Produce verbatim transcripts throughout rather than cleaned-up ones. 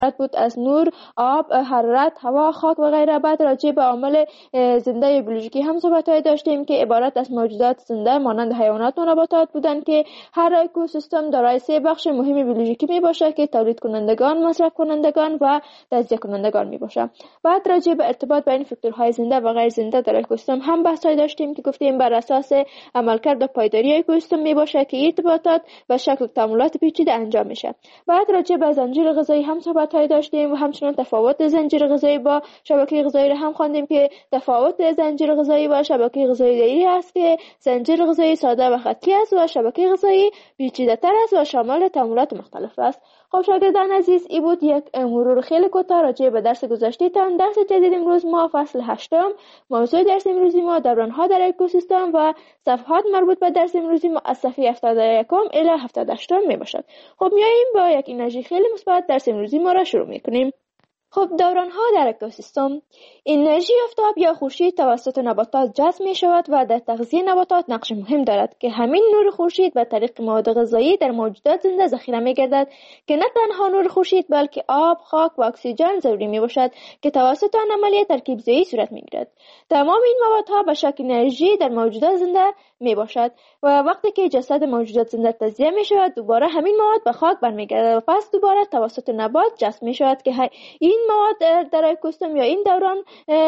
بود از نور، آب، حرارت، هوا، خاک و غیره. بعد راجع به عامل زنده بیولوژیکی هم صحبت‌های داشتیم که عبارت از موجودات زنده مانند حیوانات و نباتات بودند که هر اکوسیستم دارای سه بخش مهم بیولوژیکی میباشد که تولید کنندگان، مصرف کنندگان و تجزیه کنندگان میباشد. بعد راجع به ارتباط بین فاکتورهای زنده و غیر زنده در اکوسیستم هم بحث‌های داشتیم که گفتیم بر اساس عملکرد و پایداری اکوسیستم میباشد که ارتباطات به شکل تعاملات پیچیده انجام میشه. بعد راجع به زنجیره غذایی هم صحبت‌های داشتیم و همچنین تفاوت زنجیره غذایی با شبکه غذایی را هم خواندیم که تفاوت زنجیره غذایی با شبکه غذایی دیری است که زنجیره غذایی ساده و خطی است و شبکه غذایی پیچیده‌تر است و شامل تعاملات مختلف است. خب شاگردان عزیز، این بود یک مرور خیلی کوتاه راجع به درس گذشته تان. درس جدید امروز ما فصل هشتم، موضوع درس امروزی ما دوران‌ها در اکوسیستم و صفحات مربوط به درس امروزی ما از صفحه هفتاد و یک الی هفتاد و هشت می باشد. خب میاییم با یک انرژی خیلی مثبت درس امروزی ما را شروع میکنیم. خب دوران‌ها در اکوسیستم. انرژی آفتاب یا خورشید توسط نباتات جذب می شود و در تغذیه نباتات نقش مهم دارد که همین نور خورشید به طریق مواد غذایی در موجودات زنده ذخیره می گردد که نه تنها نور خورشید بلکه آب، خاک و اکسیژن ضروری می باشد که توسط آن عملیه ترکیب زایی صورت می گیرد. تمام این موادها به شکل انرژی در موجودات زنده می باشد و وقتی که جسد موجودات زنده تجزیه می شود دوباره همین مواد به خاک برمیگردد و پس دوباره توسط نبات جذب می شود که این مواد در اکوسیستم یا این دوران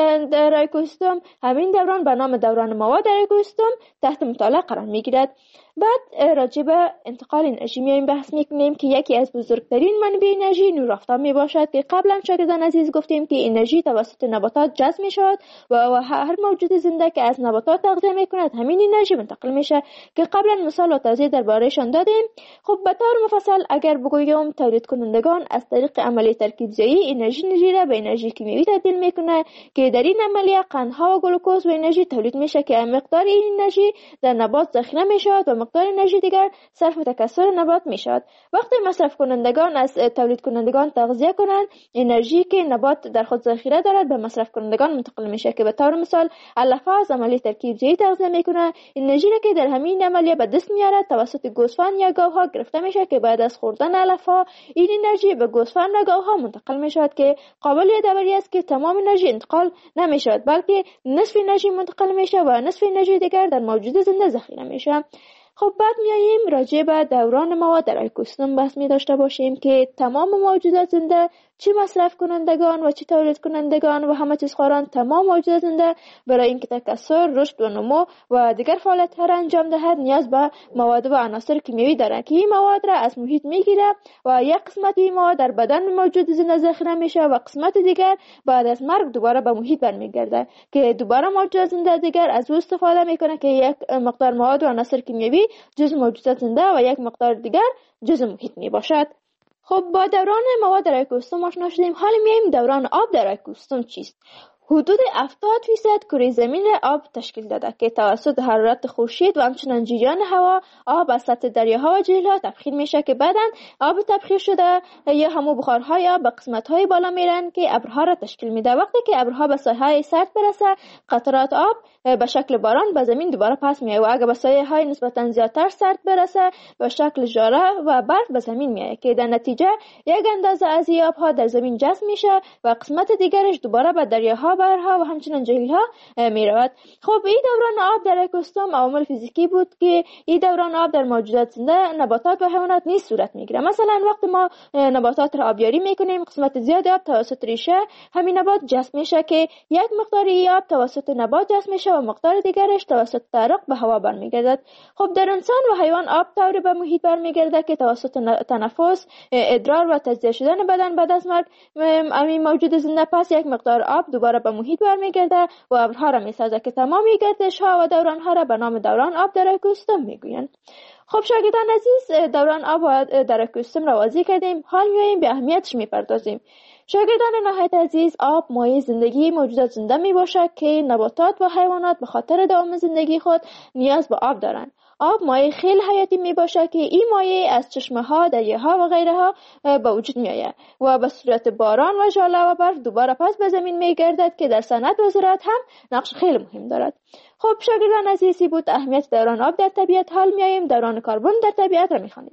در اکوسیستم، همین دوران به نام دوران مواد در اکوسیستم تحت مطالعه قرار می گیرد. بعد راجع به انتقال انرژی میایم بحث میکنیم که یکی از بزرگترین منابع انرژی نور آفتاب می باشد که قبلا شاگردان عزیز گفتیم که انرژی توسط نباتات جذب می شود و هر موجود زنده که از نباتات تغذیه می کند همین انرژی منتقل میشه که قبلا مثال و توضیح دربارهشان دادیم. خب به طور مفصل اگر بگویم تولید کنندگان از طریق عملیه ترکیب زایی انرژی نژی را به انرژی کیمیایی تبدیل میکنه که در این عملیه قندها و گلوکوز و انرژی تولید میشه که مقدار این انرژی در نبات ذخیره میشود و مقدار انرژی دیگر صرف تکثر نبات میشود. وقتی مصرف کنندگان از تولید کنندگان تغذیه کنند انرژی که نبات در خود ذخیره دارد به مصرف کنندگان منتقل میشه که به طور مثال علفه از عملیه ترکیب زایی تغذیه میکنه، انرژی را که در همین عملیه به دست میارد توسط گوسفند یا گاوها گرفته میشه که بعد از خوردن علفها این انرژی به گوسفند و گاوها منتقل میشود که قابل یادآوری است که تمام انرژی انتقال نمیشود بلکه نصف انرژی منتقل میشه و نصف انرژی دیگر در موجود زنده ذخیره میشه. خب بعد میاییم راجع به دوران مواد در اکوسیستم بحث می داشته باشیم که تمام موجودات زنده چه مصرف کنندگان و چه تولید کنندگان و همه چیز خواران تمام موجودات زنده برای اینکه تکثر، رشد و نمو و دیگر فعالیت‌ها را انجام دهد نیاز به مواد و عناصر کیمیایی دارند که این مواد را از محیط میگیره و یک قسمت این مواد در بدن موجود زنده ذخیره میشه و قسمت دیگر بعد از مرگ دوباره به محیط برمیگرده که دوباره موجودات زنده دیگر از او استفاده میکنه که یک مقدار مواد و عناصر کیمیایی جزء موجودات زنده و یک مقدار دیگر جزء محیط می باشد. خب با دوران مواد در اکوسیستم آشنا شدیم. حالا میایم دوران آب در اکوسیستم چیست؟ حدود هفتاد فیصد کره زمین را آب تشکیل داده که توسط حرارت خورشید و همچنین جریان هوا آب از سطح دریاها و جهیل‌ها تبخیر میشه که بعداً آب تبخیر شده یا همو بخارهای آب به قسمت‌های بالا میرن که ابرها را تشکیل میده. وقتی که ابرها به ساحه‌های سرد برسه قطرات آب به شکل باران به زمین دوباره پس میاد و اگر به ساحه‌های نسبتاً زیادتر سرد برسه به شکل ژاره و برف به زمین میاد که در نتیجه یک اندازه از این آب‌ها در زمین جذب میشه و قسمت دیگرش دوباره به دریاها، بحرها و همچنین جهیل‌ها می رود. خب این دوران آب در اکوسیستم عوامل فیزیکی بود که این دوران آب در موجودات زنده نباتات و حیوانات نیز صورت میگیره. مثلا وقتی ما نباتات را آبیاری میکنیم قسمت زیاد آب توسط ریشه همین نبات جذب میشه که یک مقدار آب توسط نبات جذب میشه و مقدار دیگرش توسط تعرق به هوا برمیگردد. خب در انسان و حیوان آب طوری به محیط برمیگرده که توسط تنفس، ادرار و تجزیه شدن بدن بعد از مرگ همین موجود زنده پس یک مقدار آب دوباره به محیط برمیگرده و ابرها را میسازه که تمام گردش ها و دوران ها را به نام دوران آب در اکوسیستم میگویند. خب شاگردان عزیز دوران آب در اکوسیستم را واضح کردیم. حال میایم به اهمیتش میپردازیم. شاگردان نهایت عزیز آب مایه زندگی موجودات زنده می باشد که نباتات و حیوانات به خاطر دوام زندگی خود نیاز به آب دارند. آب مایه خیلی حیاتی می باشد که این مایه از چشمه ها، دریاها و غیره ها به وجود می آید و به صورت باران و ژاله و برف دوباره پس به زمین می گردد که در صنعت و زراعت هم نقش خیلی مهم دارد. خب شاگردان عزیزی بود اهمیت دوران آب در طبیعت. حال می آییم دوران کربن در طبیعت را می خوانیم.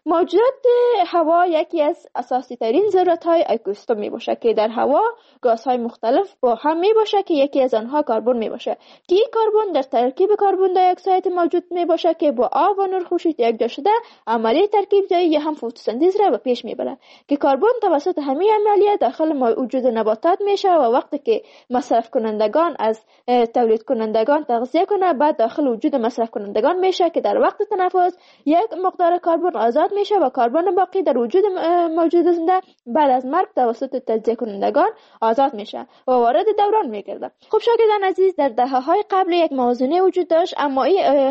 موجودات هوا یکی از اساسی ترین ذرات های اکوسیستم می باشه که در هوا گازهای مختلف با هم می باشه که یکی از آنها کربن می باشه که این کربن در ترکیب کربن دی اکساید موجود می باشه که با آب و نور خورشید یکجا شده عملیه ترکیب زایی یا هم فتوسنتز را به پیش می بره که کربن توسط همین عملیه داخل وجود نباتات میشه و وقتی که مصرف کنندگان از تولید کنندگان تغذیه کنه بعد داخل وجود مصرف کنندگان میشه که در وقت تنفس یک مقدار کربن آزاد میشه و کربن باقی در وجود موجود زنده بعد از مرگ توسط تجزیه کنندگان آزاد میشه و وارد دوران میگرده. خب شاگردان عزیز، در دهه‌های قبل یک موازنه وجود داشت، اما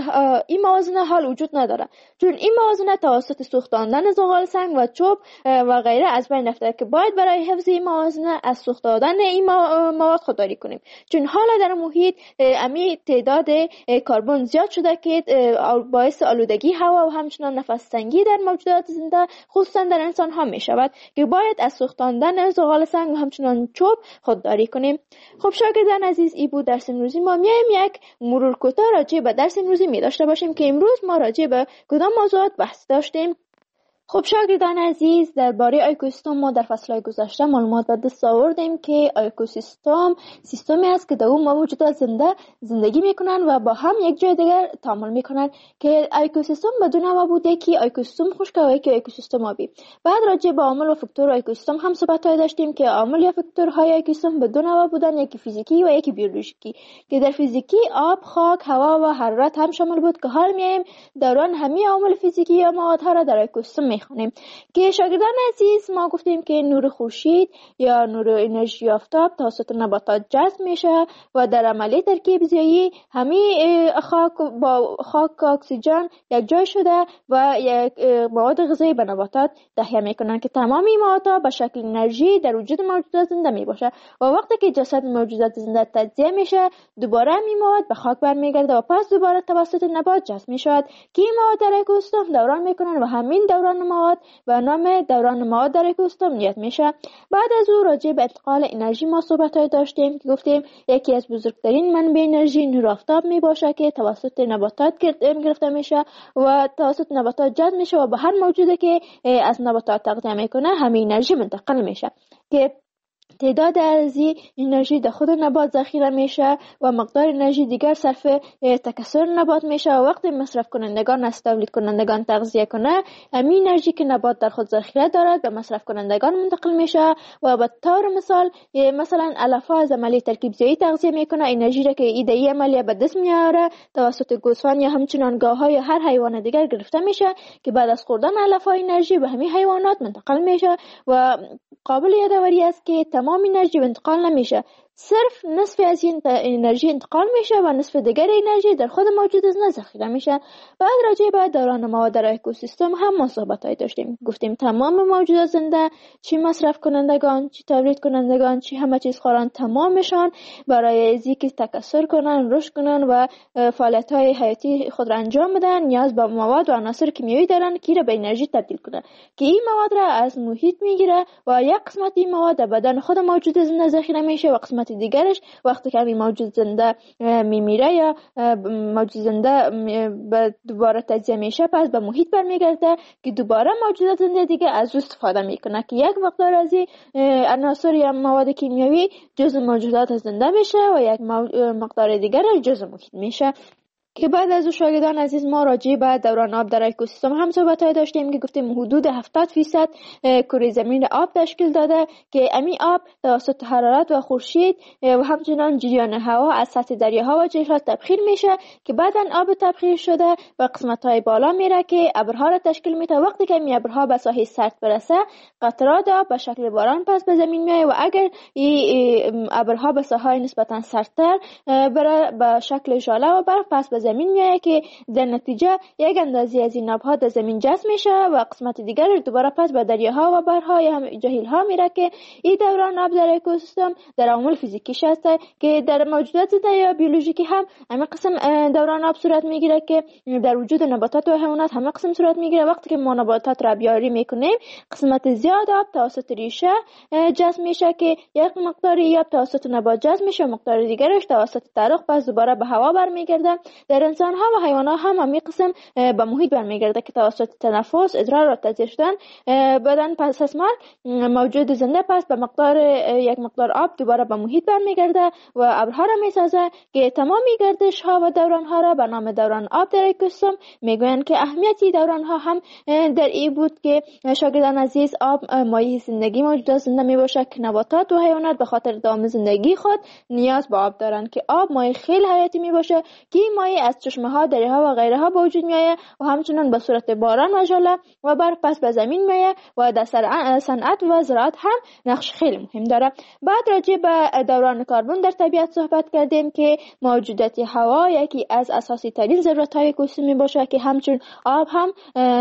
این موازنه حال وجود نداره، چون این موازنه توسط سوختاندن زغال سنگ و چوب و غیره از بین رفته که باید برای حفظ این موازنه از سوخت دادن این مواد خودداری کنیم، چون حالا در محیط امی تعداد کربن زیاد شده که باعث آلودگی هوا و همچنان نفس تنگی در موجودات زنده خصوصا در انسان ها می شود که باید از سوختاندن زغال سنگ و همچنان چوب خودداری کنیم. خب شاگردان عزیز، این بود درس امروزی ما. میایم یک مرور کوتاه راجع به درس امروزی می داشته باشیم که امروز ما راجع به کدام موضوعات بحث داشتیم. خب شاگردان عزیز، درباره اکوسیستم ما در فصل‌های گذشته معلومات به دست آوردیم که اکوسیستم سیستمی است که در اون موجودات زنده زندگی میکنن و با هم یک جای دیگر تعامل میکنن که اکوسیستم بدون نام بوده که اکوسیستم خشک و یکی اکوسیستم آبی. بعد راجع به عامل و فاکتور اکوسیستم هم صحبت‌های داشتیم که عامل یا فاکتورهای اکوسیستم بدون نام بودن، یکی فیزیکی و یکی بیولوژیکی، که در فیزیکی آب، خاک، هوا و حرارت هم شامل بود که حال میایم دوران همه عوامل فیزیکی یا موادها را در اکوسیستم خونیم. که شاگردان عزیز، ما گفتیم که نور خورشید یا نور انرژی آفتاب توسط نباتات جذب میشه و در عملیه ترکیب زیایی همه خاک با خاک اکسیژن یک جای شده و یک مواد غذایی به نباتات تهیه میکنن که تمام این موادها به شکل انرژی در وجود موجودات زنده میباشه و وقتی که جسد موجودات زنده تجزیه میشه دوباره این مواد به خاک برمیگرده و پس دوباره توسط نبات جذب میشود که این مواد در اکوسیستم دوران میکنن و همین دوران مواد و نام دوران مواد در اکوسیستم نیت میشه. بعد از او راجع به انتقال انرژی ما صحبت‌های داشتیم که گفتیم یکی از بزرگترین منبع انرژی نور آفتاب میباشه که توسط نباتات گرفته میشه و توسط نباتات جذب میشه و به هر موجودی که از نباتات تغذیه میکنه همین انرژی منتقل میشه که تعداد از انرژی در خود نبات ذخیره میشه و مقدار انرژی دیگر صرف تکثر نبات میشه و وقتی مصرف کنندگان از تولید کنندگان تغذیه کنه همین انرژی که نبات در خود ذخیره دارد به مصرف کنندگان منتقل میشه و به طور مثال مثلا علفها از عملیه ترکیب زیایی تغذیه میکنه انرژی را که ایده عملیه به دست میاره توسط گوسفند یا همچنان گاوها یا هر حیوان دیگر گرفته میشه که بعد از خوردن علفها انرژی به همین حیوانات منتقل میشه و قابل یادآوری است که تمام انرژی انتقال نمیشه، صرف نصف از این انرژی انتقال میشه و نصف دیگر انرژی در خود موجود زنده ذخیره میشه. بعد راجع به دوران مواد در اکوسیستم هم ما صحبت‌های داشتیم، گفتیم تمام موجودات زنده چی مصرف کنندگان چی تولید کنندگان چی همه چیز خوران تمامشان برای از اینکه تکثر کنن رشد کنن و فعالیت‌های حیاتی خود را انجام بدن نیاز به مواد و عناصر کیمیایی دارن که را به انرژی تبدیل کنن که این مواد را از محیط میگیره و یک قسمت این مواد در بدن خود موجود زنده ذخیره میشه و قسمت دیگرش وقتی که همین موجود زنده میمیره یا موجود زنده به دوباره تجزیه میشه پس به محیط برمیگرده که دوباره موجودات زنده دیگه از او استفاده میکنه که یک مقدار از این عناصر یا مواد کیمیایی جزء موجودات زنده میشه و یک مقدار دیگر جزء محیط میشه. که بعد از او شاگردان عزیز ما راجع به دوران آب در اکوسیستم هم صحبت‌های داشتیم که گفتیم حدود هفتاد فیصد کره زمین آب تشکیل داده که امی آب توسط حرارت و خورشید و همچنان جریان هوا از سطح دریاها و جهیل‌ها تبخیر میشه که بعداً آب تبخیر شده و قسمت‌های بالا میره که ابرها را تشکیل میده. وقتی که این ابرها به ساحل سرد برسه قطرات آب به شکل باران پس به زمین میاد و اگر این ابرها به ساحل نسبتاً سردتر بره به شکل ژاله و برف پس به زمین میاد که در نتیجه یک اندازه از این آبها در زمین جذب میشه و قسمت دیگر دوباره پس به دریاها و بحرها یا جهیل‌ها میره که این دوران آب در اکوسیستم در عوامل فیزیکیش هست که در موجودات زنده یا بیولوژیکی هم همه قسم دوران آب صورت میگیره که در وجود نباتات و حیوانات همه قسم صورت میگیره. وقتی که ما نباتات را بیاری میکنیم قسمت زیاد آب توسط ریشه جذب میشه که یک مقداری آب توسط نبات جذب میشه و مقدار دیگرش توسط ترق پس دوباره به هوا برمیگرده. در انسان ها و حیوانات هم همین قسم به محیط برمیگرده که توسط تنفس، ادرار و تجزیه شدن بدن پس از مرگ موجود زنده پس به مقدار یک مقدار آب دوباره به محیط برمیگرده و ابرها را میسازه که تمامی گردش ها و دوران ها را به نام دوران آب در اکوسیستم میگویند که اهمیتی دوران ها هم در این بود که شاگردان عزیز آب مایه زندگی موجودات زنده می باشه که نباتات و حیوانات به خاطر دوام زندگی خود نیاز به آب دارند که آب مایه خیلی حیاتی می باشه که این مایه از چشمه ها، دره ها و غیره ها به وجود می آید و همچنین به صورت باران و ژله و برف پس به زمین می آید و در صنعت و زراعت هم نقش خیلی مهم داره. بعد راجع به دوران کربن در طبیعت صحبت کردیم که موجودات هوا یکی از اساسی ترین ضرورت های اکوسیستم می باشه که همچون آب هم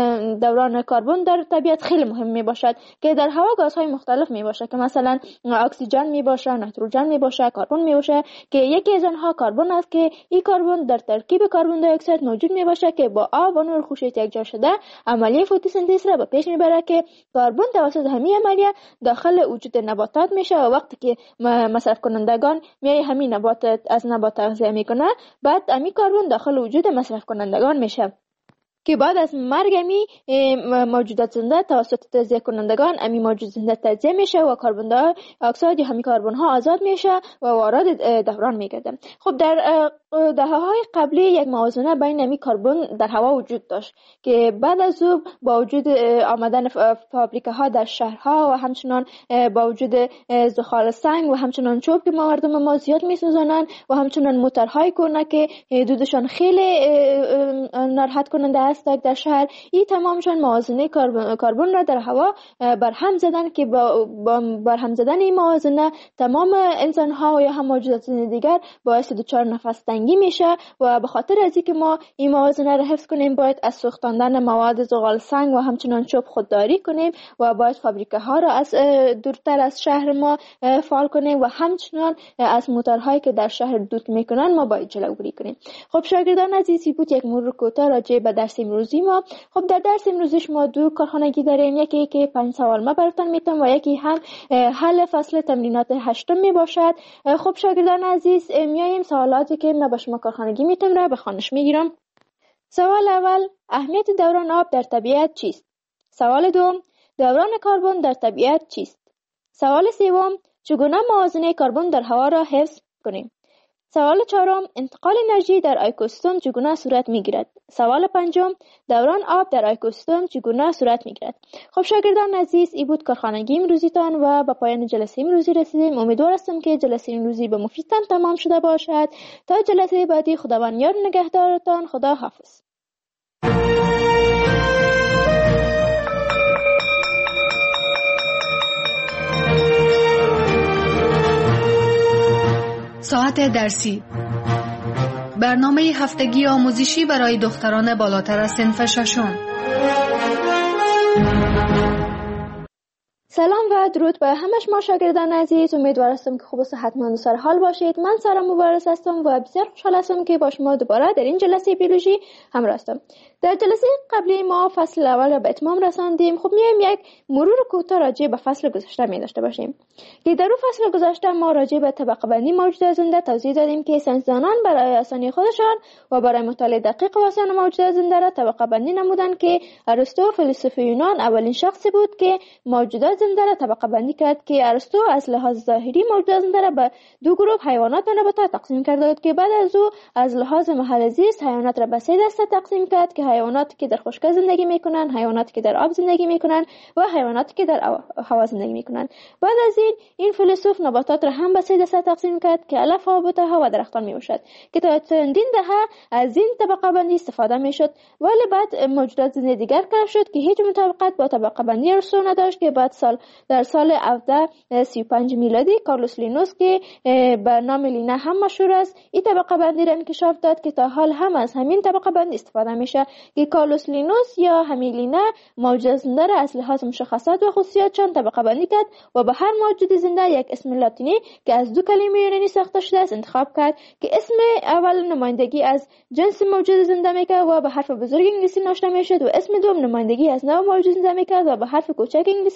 دوران کربن در طبیعت خیلی مهم می باشد که در هوا گازهای مختلف می باشه که مثلا اکسیژن می باشه، نیتروژن می باشه، کربن می باشه که یکی از آنها کربن است که این کربن در ترکیب کربن دی اکساید موجود می باشه که با آب و نور خورشید یکجا شده عملیه فتوسنتز را به پیش می بره که کربن توسط همین عملیه داخل وجود نباتات میشه و وقتی که مصرف کنندگان میای همین نبات از نبات تغذیه میکنه بعد همین کربن داخل وجود مصرف کنندگان میشه که بعد از مرگ امی موجودات زنده توسط تجزیه کنندگان امی موجود زنده تجزیه میشه و کربن دی اکساید یا همین کربن ها آزاد میشه و وارد دوران میگرده. خب در دهه‌های قبلی یک موازنه بین امی کربن در هوا وجود داشت که بعد از او با وجود آمدن فابریکه ها در شهرها و همچنان با وجود زغال سنگ و همچنان چوب که مردم ما زیاد میسوزانند و همچنان موتورهای کهنه که دودشان خیلی ناراحت کننده است در شهر، این تمامشان موازنه کربن را در هوا برهم زدن که با برهم زدن این موازنه تمام انسان ها یا هم موجودات دیگر باعث دچار نفس تنگی میشه و به خاطر از اینکه ما این موازنه را حفظ کنیم باید از سوختاندن مواد زغال سنگ و همچنان چوب خودداری کنیم و باید فابریکه ها را از دورتر از شهر ما فعال کنیم و همچنان از موتورهایی که در شهر دود میکنن ما باید جلوگیری کنیم. خب شاگردان عزیزی بود یک مرور کوتاه راجع به درس امروزی ما. خب در درس امروزش ما دو کارخانگی داریم، یکی که پنج سوال ما براتون میتونم و یکی هم حل فصل تمرینات هشتم می باشد. خب شاگردان عزیز میایم سوالاتی که ما با شما کارخانگی میتونم را به خوانش میگیرم. سوال اول، اهمیت دوران آب در طبیعت چیست؟ سوال دوم، دوران کربن در طبیعت چیست؟ سوال سوم، چگونه موازنه کربن در هوا را حفظ کنیم؟ سوال چهارم، انتقال انرژی در اکوسیستم چگونه صورت میگیرد؟ سوال پنجم، دوران آب در اکوسیستم چگونه صورت میگیرد؟ خب شاگردان عزیز، این بود کارخانگی امروزیتان و با پایان جلسه امروزی رسیدیم. امیدوار هستم که جلسه امروزی به مفیدتان تمام شده باشد. تا جلسه بعدی خداوند یار نگهدارتان. خدا حافظ. ساعت درسی، برنامه هفتگی آموزشی برای دختران بالاتر از صنف ششم. سلام و درود به همه شما شاگردان عزیز. امیدوار هستم که خوب و صحتمند و سر حال باشید. من سارا مبارز هستم و بسیار خوشحال هستم که با شما دوباره در این جلسه بیولوژی همراه هستم. در جلسه قبلی ما فصل اول را به اتمام رساندیم. خب میایم یک مرور کوتاه راجع به فصل گذشته می داشته باشیم که در اون فصل گذشته ما راجع به طبقه بندی موجودات زنده توضیح دادیم که ساینسدانان برای آسانی خودشان و برای مطالعه دقیق و آسان موجودات زنده را طبقه بندی نمودند که ارسطو فیلسوف یونان اولین شخصی بود که موجودات زنده را طبقه بندی کرد که ارسطو از لحاظ ظاهری موجودات زنده را به دو گروه حیوانات و نباتات تقسیم کرده بود که بعد از او از لحاظ محل زیست حیوانات را به سه دسته تقسیم کرد که حیواناتی که در خشکی زندگی میکنن، حیواناتی که در آب زندگی میکنن و حیواناتی که در هوا زندگی میکنن. بعد از این این فیلسوف نباتات را هم به سه دسته تقسیم کرد که علف ها، بوته و درختان میباشد که تا چندین دهه از این طبقه بندی استفاده میشد، ولی بعد موجودات زنده دیگر کشف شد که هیچ مطابقت با طبقه بندی ارسطو نداشت که بعد سال در سال هفده سی و پنج میلادی کارلوس لینوس که به نام لینا هم مشهور است این طبقه بندی را انکشاف داد که تا حال هم از همین طبقه بندی استفاده میشه که کارلوس لینوس یا همین لینا موجود زنده را از لحاظ مشخصات و خصوصیاتشان طبقه بندی کرد و به هر موجود زنده یک اسم لاتینی که از دو کلمه یونانی ساخته شده است انتخاب کرد که اسم اول نمایندگی از جنس موجود زنده میکرد و به حرف بزرگ انگلیسی نوشته میشد و اسم دوم نمایندگی از نوع موجود زنده میکرد و به حرف کوچک انگلیسی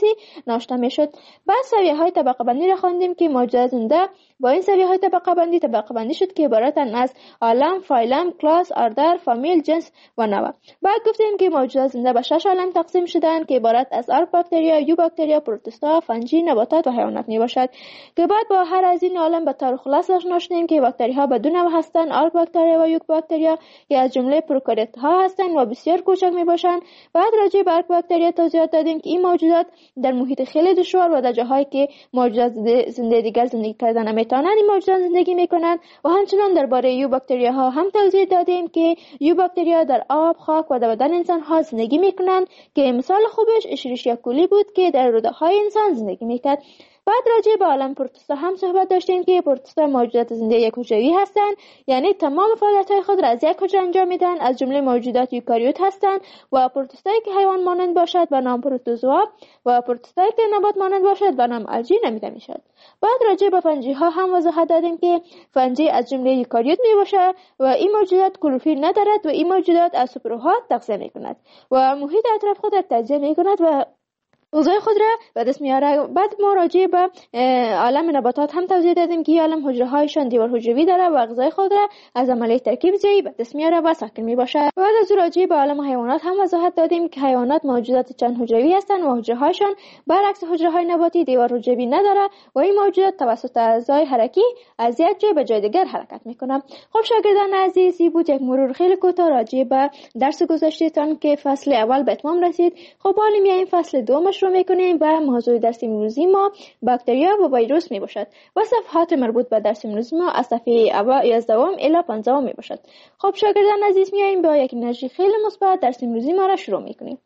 ناشته میشد. بعد سویه های طبقه بندی را خواندیم که موجودات زنده با این سویه های طبقه بندی طبقه بندی شد که عبارتند از عالم، فایلم، کلاس، اردر، فامیل، جنس و نوع. بعد گفتیم که موجودات زنده به شش عالم تقسیم شدند که عبارت از آرک باکتریا، یو باکتریا، پروتوستا، فنجی، نباتات و حیوانات می باشد که بعد با هر از این عالم به طور خلاص آشنا شدیم که باکتری ها به دو نوع هستند: آرک باکتریا و یو باکتریا که از جمله پروکاریوت ها هستند و بسیار کوچک می باشند. بعد راجع به آرک باکتریا توضیحات دادیم که این موجودات در محیط خیلی دشوار و در جاهایی که موجودات زنده دیگر زندگی کردن نمیتونند این موجودات زندگی میکنند. و همچنین درباره یو باکتریا ها هم توضیح دادیم که یو باکتریا در آب، خاک و در بدن انسان ها زندگی میکنند که مثال خوبش اشریشیا کولی بود که در روده های انسان زندگی میکرد. بعد راجع به عالم پروتوستا هم صحبت داشتیم که پروتوستا موجودات زنده یک حجروی هستند، یعنی تمام فعالیت‌های خود را از یک حجره انجام میدن. از جمله موجودات یوکاریوت هستند و پروتوستایی که حیوان مانند باشد به نام پروتوزوا و پروتوستایی که نبات مانند باشد به نام الژی نامیده میشد. بعد راجع به فنجی ها هم وضاحت دادیم که فنجی از جمله یوکاریوت می باشد و این موجودات کلروفیل ندارد و این موجودات از سوپرها تغذیه میکند و محیط اطراف خود را تجزیه میکند و غذای خود را به دست میاره. بعد ما راجع به عالم نباتات هم توضیح دادیم که عالم حجره هایشان دیوار حجروی داره و غذای خود را از عملیه ترکیب زیایی به دست میاره و ساکن میباشه. بعد از راجع به عالم حیوانات هم وضاحت دادیم که حیوانات موجودات چند حجروی هستند و حجره هایشان برعکس حجره های نباتی دیوار حجروی نداره و این موجودات توسط اعضای حرکی از یک جای به جای دیگر حرکت میکنه. خب شاگردان عزیز، این بود یک مرور خیلی کوتاه راجع به درس گذشتهتان که فصل اول به اتمام رسید. خب حالا میایم فصل دوم رو میکنیم و موضوع درس امروزی ما باکتریا و ویروس می باشد و صفحات مربوط به درس امروزی ما از صفحه یازدهم الی پانزدهم می باشد. خب شاگردان عزیز، میایم با یک انرژی خیلی مثبت درس امروزی ما را شروع میکنیم.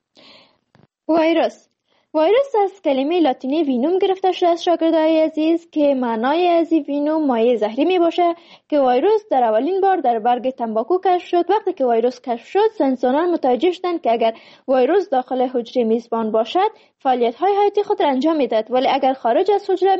ویروس ویروس از کلمه لاتینی وینوم گرفته شده است شاگردای عزیز که معنای از وینوم مایع زهری می باشه که ویروس در اولین بار در برگ تنباکو کشف شد. وقتی که ویروس کشف شد ساینسدانان متوجه شدند که اگر ویروس داخل حجره میزبان باشد فعالیت های حیاتی خود را انجام میدهد، ولی اگر خارج از حجره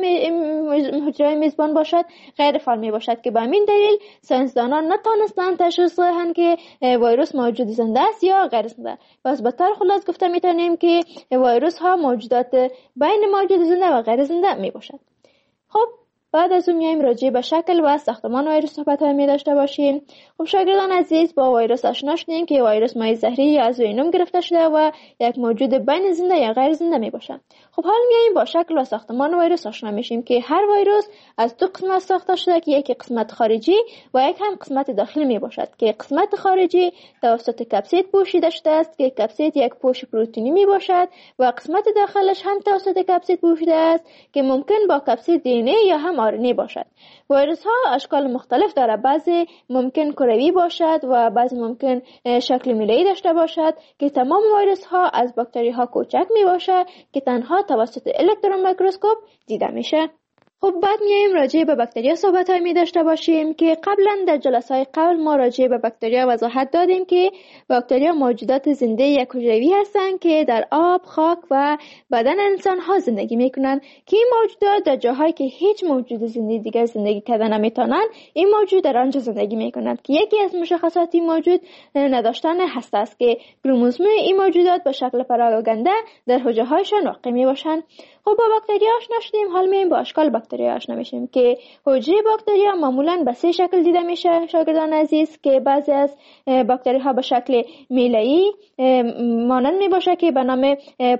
حجره میزبان باشد غیر فعال می باشد که به همین دلیل ساینسدانان نتوانستند تشخیص دهند که ویروس موجود زنده است یا غیر زنده. پس به طور خلاص گفته میتونیم که ویروس ها موجودات بین موجود زنده و غیر زنده می باشد. خب بعد از اون میایم راجع به شکل و ساختمان ویروس صحبت می داشته باشیم. خب شاگردان عزیز، با ویروس آشنا شدیم که ویروس مایع زهری از وینوم گرفته شده و یک موجود بین زنده یا غیر زنده می باشه. خب حالا میایم با شکل و ساختمان ویروس آشنا میشیم که هر ویروس از دو قسمت ساخته شده که یکی قسمت خارجی و یک هم قسمت داخلی می باشد که قسمت خارجی توسط کپسید پوشیده شده است که کپسید یک پوش پروتئینی می باشد و قسمت داخلش هم توسط کپسید پوشیده است که ممکن با کپسید دی ان ای یا هم آر ان ای باشد. ویروس ها اشکال مختلف داره، بعضی ممکن کروی باشد و بعضی ممکن شکل میله‌ای داشته باشد که تمام ویروس ها از باکتری ها کوچک می باشد که تنها توسط الکترون میکروسکوپ دیده میشه. خب بعد میایم راجع به باکتریا صحبت های می داشته باشیم که قبلا در جلسه های قبل ما راجع به باکتریا وضاحت دادیم که باکتریا موجودات زنده یک حجروی هستند که در آب، خاک و بدن انسان ها زندگی میکنند که این موجودات در جاهایی که هیچ موجود زنده دیگر زندگی کردن نمیتونن این موجود در آنجا زندگی میکنند که یکی از مشخصات این موجود نداشتن هسته است که کروموزوم این موجودات به شکل پراگنده در حجره هایشان واقع می باشند. خب با باکتریا آشنا شدیم، حالا میایم با اشکال باکتریا آشنا میشیم که حجره باکتریا معمولا به سه شکل دیده میشه شاگردان عزیز که بعضی از باکتری ها به شکل میله‌ای مانند می باشه که به نام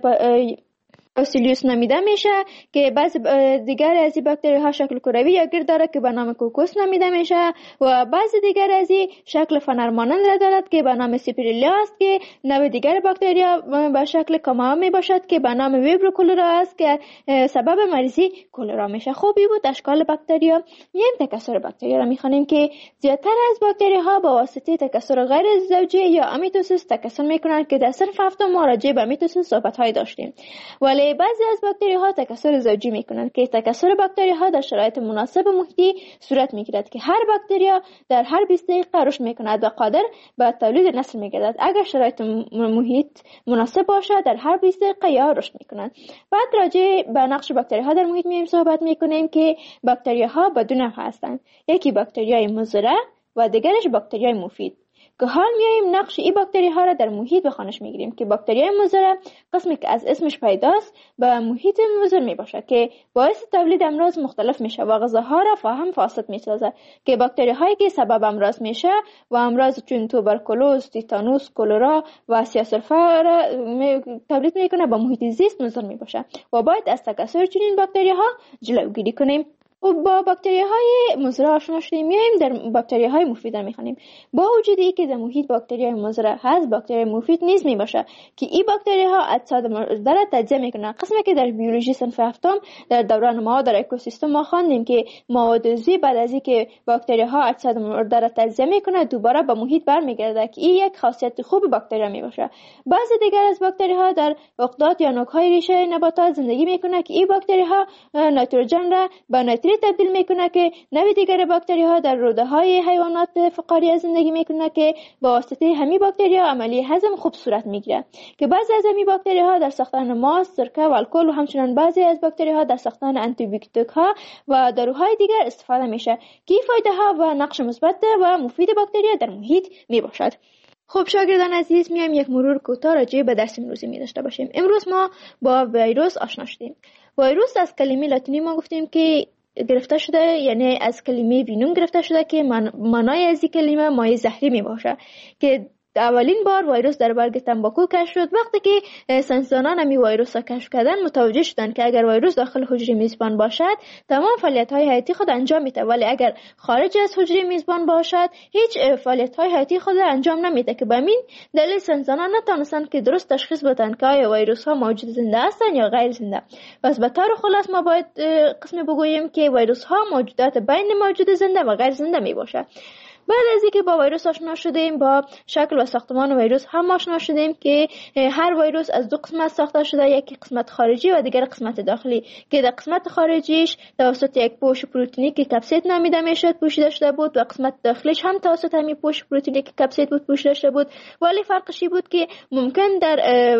باسیلیوس نامیده میشه که بعض دیگر از این باکتری ها شکل کروی یا گرد داره که به نام کوکوس نامیده میشه و بعض دیگر از این شکل فنر مانند را دارد که به نام سیپریلا است که نوع دیگر باکتریا به شکل کاما می باشد که به نام ویبرو کولرا است که سبب مریضی کولرا میشه. خوبی بود اشکال باکتریا. میایم تکثر باکتریا را میخوانیم که زیادتر از باکتری ها با واسطه تکثر غیر زوجی یا امیتوسیس تکثر میکنند که در صنف هفتم ما راجع به امیتوسیس صحبت های داشتیم، ولی بعضی از باکتری ها تکثر زوجی میکنند که تکثر باکتری ها در شرایط مناسب محیطی صورت میگیرد که هر باکتریا در هر بیست دقیقه رشد میکند و قادر به تولید نسل میگردد. اگر شرایط محیط مناسب باشد در هر بیست دقیقه یا رشد میکنند. بعد راجع به نقش باکتری ها در محیط میایم صحبت میکنیم که باکتری ها به دو نوع هستند، یکی باکتریای مضر و دیگرش باکتریای مفید. که حال میایم نقش این باکتری ها را در محیط به خوانش میگیریم که باکتری های مضر قسمی که از اسمش پیداست به محیط مضر می باشه که باعث تولید امراض مختلف میشه و غذاها را فهم فاسد میسازه که باکتری هایی که سبب امراض میشه و امراض چون توبرکولوز، تیتانوس، کلرا و سیاه‌سرفه را تولید میکنه به محیط زیست مضر می باشه و باید از تکثر چنین باکتری ها جلوگیری کنیم. با باکتری های مضر آشنا شدیم، میایم در باکتری های مفید را میخوانیم. با وجود اینکه در محیط باکتری های مضر هست، باکتری مفید نیز می باشه که این باکتری ها اجساد مرده را تجزیه میکنه. قسمی که در بیولوژی صنف هفتم در دوران ما در اکوسیستم ما خواندیم که مواد عضوی بعد از اینکه باکتری ها اجساد مرده را تجزیه میکنه دوباره به محیط برمیگرده که این یک خاصیت خوب باکتری می باشه. بعضی دیگر از باکتری ها در عقدات یا نوک های ریشه نباتات زندگی میکنه که این باکتری ها نیتروژن را به تبدیل میکنه که نوع دیگر باکتری ها در روده های حیوانات فقاریه زندگی میکنه که با واسطه همین باکتری ها عملی هضم خوب صورت میگیره که بعضی از همین باکتری ها در ساختن ماست، سرکه و الکل و همچنین بعضی از باکتری ها در ساختن آنتی بیوتیک ها و داروهای دیگر استفاده میشه که فایده ها و نقش مثبت و مفید باکتری در محیط میباشد. خب شاگردان عزیز، میایم یک مرور کوتاه راجع به درس امروزی می داشته باشیم. امروز ما با ویروس آشنا شدیم. ویروس از کلمه لاتینی ما گفتیم که گرفته شده، یعنی از کلمه وینوم گرفته شده که معنای از این کلمه مایع زهری می باشه که اولین بار ویروس در برگ تنباکو کشف شد. وقتی که ساینسدانان می ویروس را کشف کردن متوجه شدند که اگر ویروس داخل حجره میزبان باشد تمام فعالیت های حیاتی خود انجام میده، ولی اگر خارج از حجره میزبان باشد هیچ فعالیت های حیاتی خود انجام نمیده که به همین دلیل ساینسدانان نتونستند که درست تشخیص بدن که آیا ویروس ها موجود زنده هستند یا غیر زنده. پس به طور خلاص ما باید قسمی بگوییم که ویروس ها موجودات بین موجود زنده و غیر زنده می باشد. بعد از اینکه با ویروس آشنا شدیم، با شکل و ساختمان ویروس هم آشنا شدیم که هر ویروس از دو قسمت ساخته شده، یکی قسمت خارجی و دیگر قسمت داخلی که در قسمت خارجیش توسط یک پوش پروتئینی که کپسید نامیده میشد پوشیده شده بود و قسمت داخلیش هم توسط همین پوش پروتئینی که کپسید بود پوشیده شده بود، ولی فرقش بود که ممکن در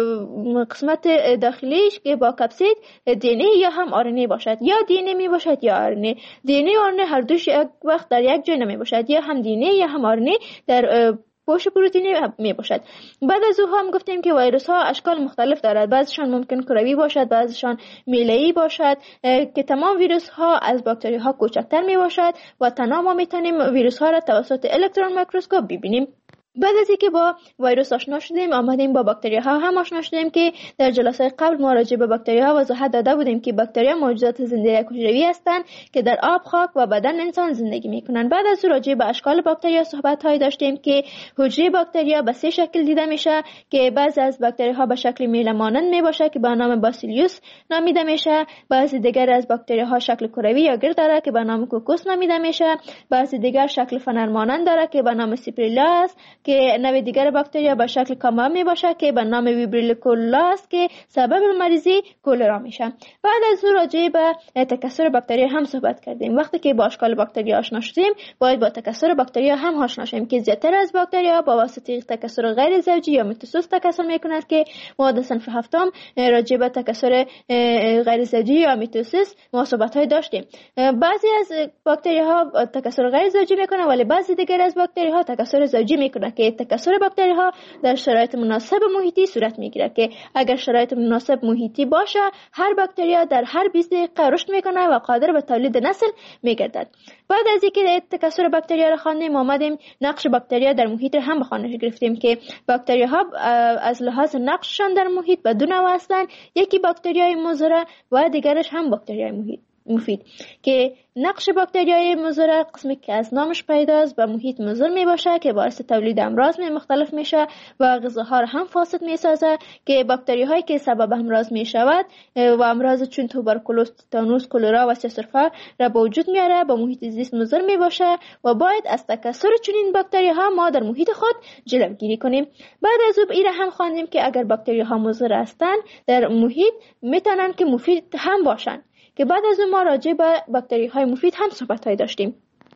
قسمت داخلیش که با کپسید دی ان ای یا هم آر ان ای باشد، یا دی ان ای می باشد یا آر ان ای. دی ان ای و آر ان ای هر دوش یک وقت در یک جای نمی باشد، یا هم دی ان ای یا هم آر ان ای در پوش پروتئینی می باشد. بعد از او هم گفتیم که ویروس ها اشکال مختلف دارد، بعضیشان ممکن کروی باشد، بعضیشان میله‌ای باشد که تمام ویروس ها از باکتری ها کوچکتر می باشد و تنها ما میتونیم ویروس ها را توسط الکترون میکروسکوپ ببینیم. بعد از اینکه با ویروس آشنا شدیم آمدیم با باکتری ها هم آشنا شدیم که در جلسه قبل ما راجع به باکتری ها وضاحت داده بودیم که باکتری ها موجودات زنده حجروی هستند که در آب، خاک و بدن انسان زندگی میکنند. بعد از راجع به اشکال باکتری ها صحبت های داشتیم که حجره باکتری ها به سه شکل دیده میشه که بعضی از باکتری ها به شکل میله مانند می باشه که به نام باسیلیوس نامیده میشه، بعضی دیگر از باکتری ها شکل کروی یا گرد داره که به نام کوکوس نامیده میشه، بعضی دیگر شکل فنر مانند داره که به نام سیپریلا است که نوع دیگر باکتری به شکل کاما می باشه که به نام ویبریلوکولا است که سبب مریضی کولرا میشه. بعد از او راجع به تکثر باکتری هم صحبت کردیم. وقتی که با اشکال باکتری آشنا شدیم باید با تکثر باکتری هم آشنا شیم که زیاتر از باکتری با واسطه تکثر غیر زوجی یا میتوسیس تکثر میکنند که ما در صنف هفتم راجع به تکثر غیر زوجی یا میتوسیس ما صحبت های داشتیم. بعضی از باکتری ها تکثر غیر زوجی میکنند ولی بعضی دیگر از باکتری ها تکثر زوجی میکنند که تکثر باکتری ها در شرایط مناسب محیطی صورت میگیره که اگر شرایط مناسب محیطی باشه هر باکتری در هر بیست دقیقه رشد میکنه و قادر به تولید نسل میگردد. بعد از اینکه تکثر باکتری را خواندیم آمدیم نقش باکتری در محیط هم به خوانش گرفتیم که باکتری ها از لحاظ نقششان در محیط به دو نوع هستند، یکی باکتری های مضر و دیگرش هم باکتری های محیط مفید که نقش باکتریای مضر قسمی که از نامش پیداست به محیط مضر می باشه که باعث تولید امراض می مختلف میشه و غذاها را هم فاسد می سازه که باکتری هایی که سبب امراض می شود و امراض چون توبرکولوز، تیتانوس، کلرا و سیاه‌سرفه را به وجود میاره به محیط زیست مضر می باشه و باید از تکثر چنین باکتری ها ما در محیط خود جلوگیری کنیم. بعد از او ایره هم خواندیم که اگر باکتری ها مضر هستند در محیط میتونن که مفید هم باشن که بعد از اون ما راجع به باکتری های مفید هم صحبت های داشتیم.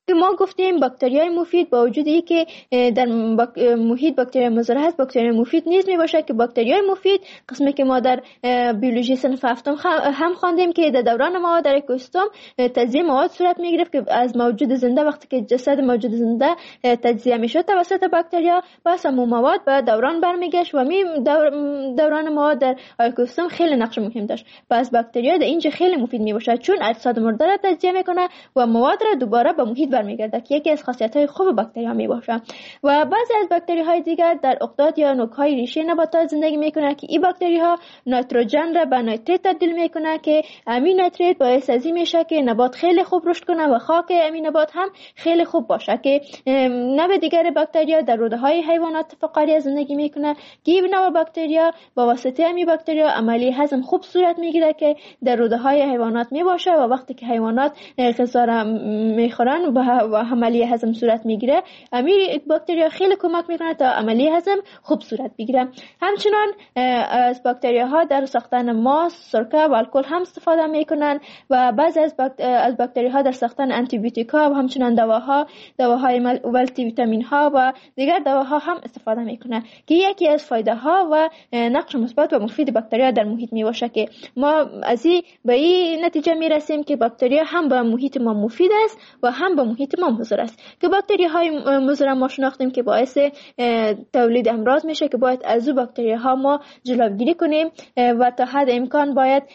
که ما گفتیم باکتریای مفید با وجود اینکه در باک... محیط باکتری مضر هست، باکتری مفید نیز می باشه که باکتریای مفید قسمی که ما در بیولوژی صنف هفتم هم خواندیم که در دوران ما در اکوسیستم تجزیه مواد صورت می گرفت که از موجود زنده وقتی که جسد موجود زنده تجزیه می شد توسط باکتریا پس همون مواد به دوران برمیگشت و می دور... دوران ما در اکوسیستم خیلی نقش مهم داشت. پس باکتریا در اینجا خیلی مفید می باشه چون اجساد مرده را تجزیه میکنه و مواد را دوباره به محیط برمیگرده که یکی از خاصیت‌های خوب باکتری‌ها میباشه. و بعضی از باکتری‌های دیگر در اقداد یا نوک‌های ریشه نباتات زندگی میکنه که این باکتری‌ها نیتروژن را به نیتریت تبدیل میکنه که امین نیتریت باعث از این میشه که نبات خیلی خوب رشد کنه و خاک امین نبات هم خیلی خوب باشه. که نوع دیگر باکتریا در روده‌های حیوانات فقاریه زندگی میکنه که این نوع باکتریا با واسطه همین باکتریا عملی هضم خوب صورت میگیره که در روده‌های حیوانات میباشه و وقتی که حیوانات غذا را میخورن و عملی هضم صورت میگیره امیر باکتریا خیلی کمک میکنه تا عملی هضم خوب صورت بگیره. همچنان از باکتریا ها در ساختن ماست، سرکه و الکل هم استفاده میکنن و بعضی از از باکتریا ها در ساختن آنتی بیوتیکا و همچنان دواها دواهای مولتی ویتامین ها و دیگر دواها هم استفاده میکنن که یکی از فایده ها و نقش مثبت و مفید باکتریا در محیط میباشه که ما از این به این نتیجه میرسیم که باکتریا هم به محیط ما مفید است و هم به محیط ما مضر است. که باکتری های مضر ما شناختیم که باعث تولید امراض میشه که باید از او باکتری ها ما جلوگیری کنیم و تا حد امکان باید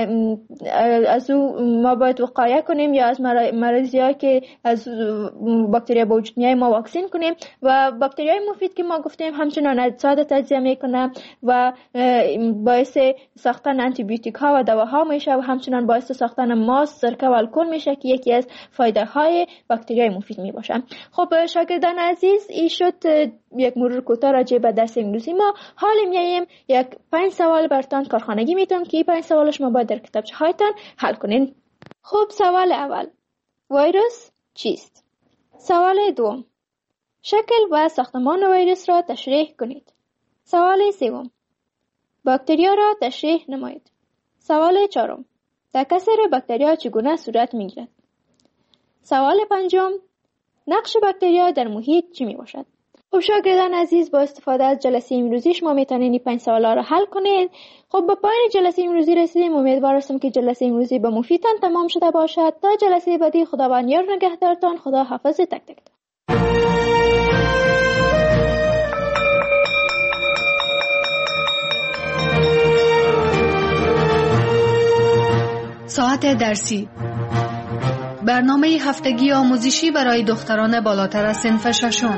از او ما باید وقایه کنیم یا از مرضی ها که از باکتری با وجود میای ما واکسین کنیم. و باکتری های مفید که ما گفتیم همچنان اجساد تجزیه میکنه و باعث ساختن آنتی بیوتیک ها و دواها میشه و همچنان باعث ساختن ماست، سرکه و الکل میشه که یکی از فایده های باکتریای مفید می باشن. خب شاگردان عزیز این شد یک مرور کوتاه راجع به درس امروزی ما. حال میایم یک پنج سوال براتون کارخانگی میتونم که این پنج سوال شما باید در کتابچه هایتان حل کنین. خب سوال اول، ویروس چیست؟ سوال دوم، شکل و ساختمان ویروس را تشریح کنید. سوال سوم، باکتریا را تشریح نمایید. سوال چهارم، تکثر باکتریا چگونه صورت میگیرد؟ سوال پنجم، نقش باکتریا در محیط چی می باشد؟ خب شاگردان عزیز با استفاده از جلسه امروزی شما میتونید این پنج سوالا را حل کنید. خب با پایان جلسه امروزی رسیدیم. امیدوار هستم که جلسه امروزی به مفیدتان تمام شده باشد. تا جلسه بعدی خداوند یار نگهدارتان. خدا حافظ تک تک. ساعت درسی، برنامه هفتگی آموزشی برای دختران بالاتر از صنف ششم.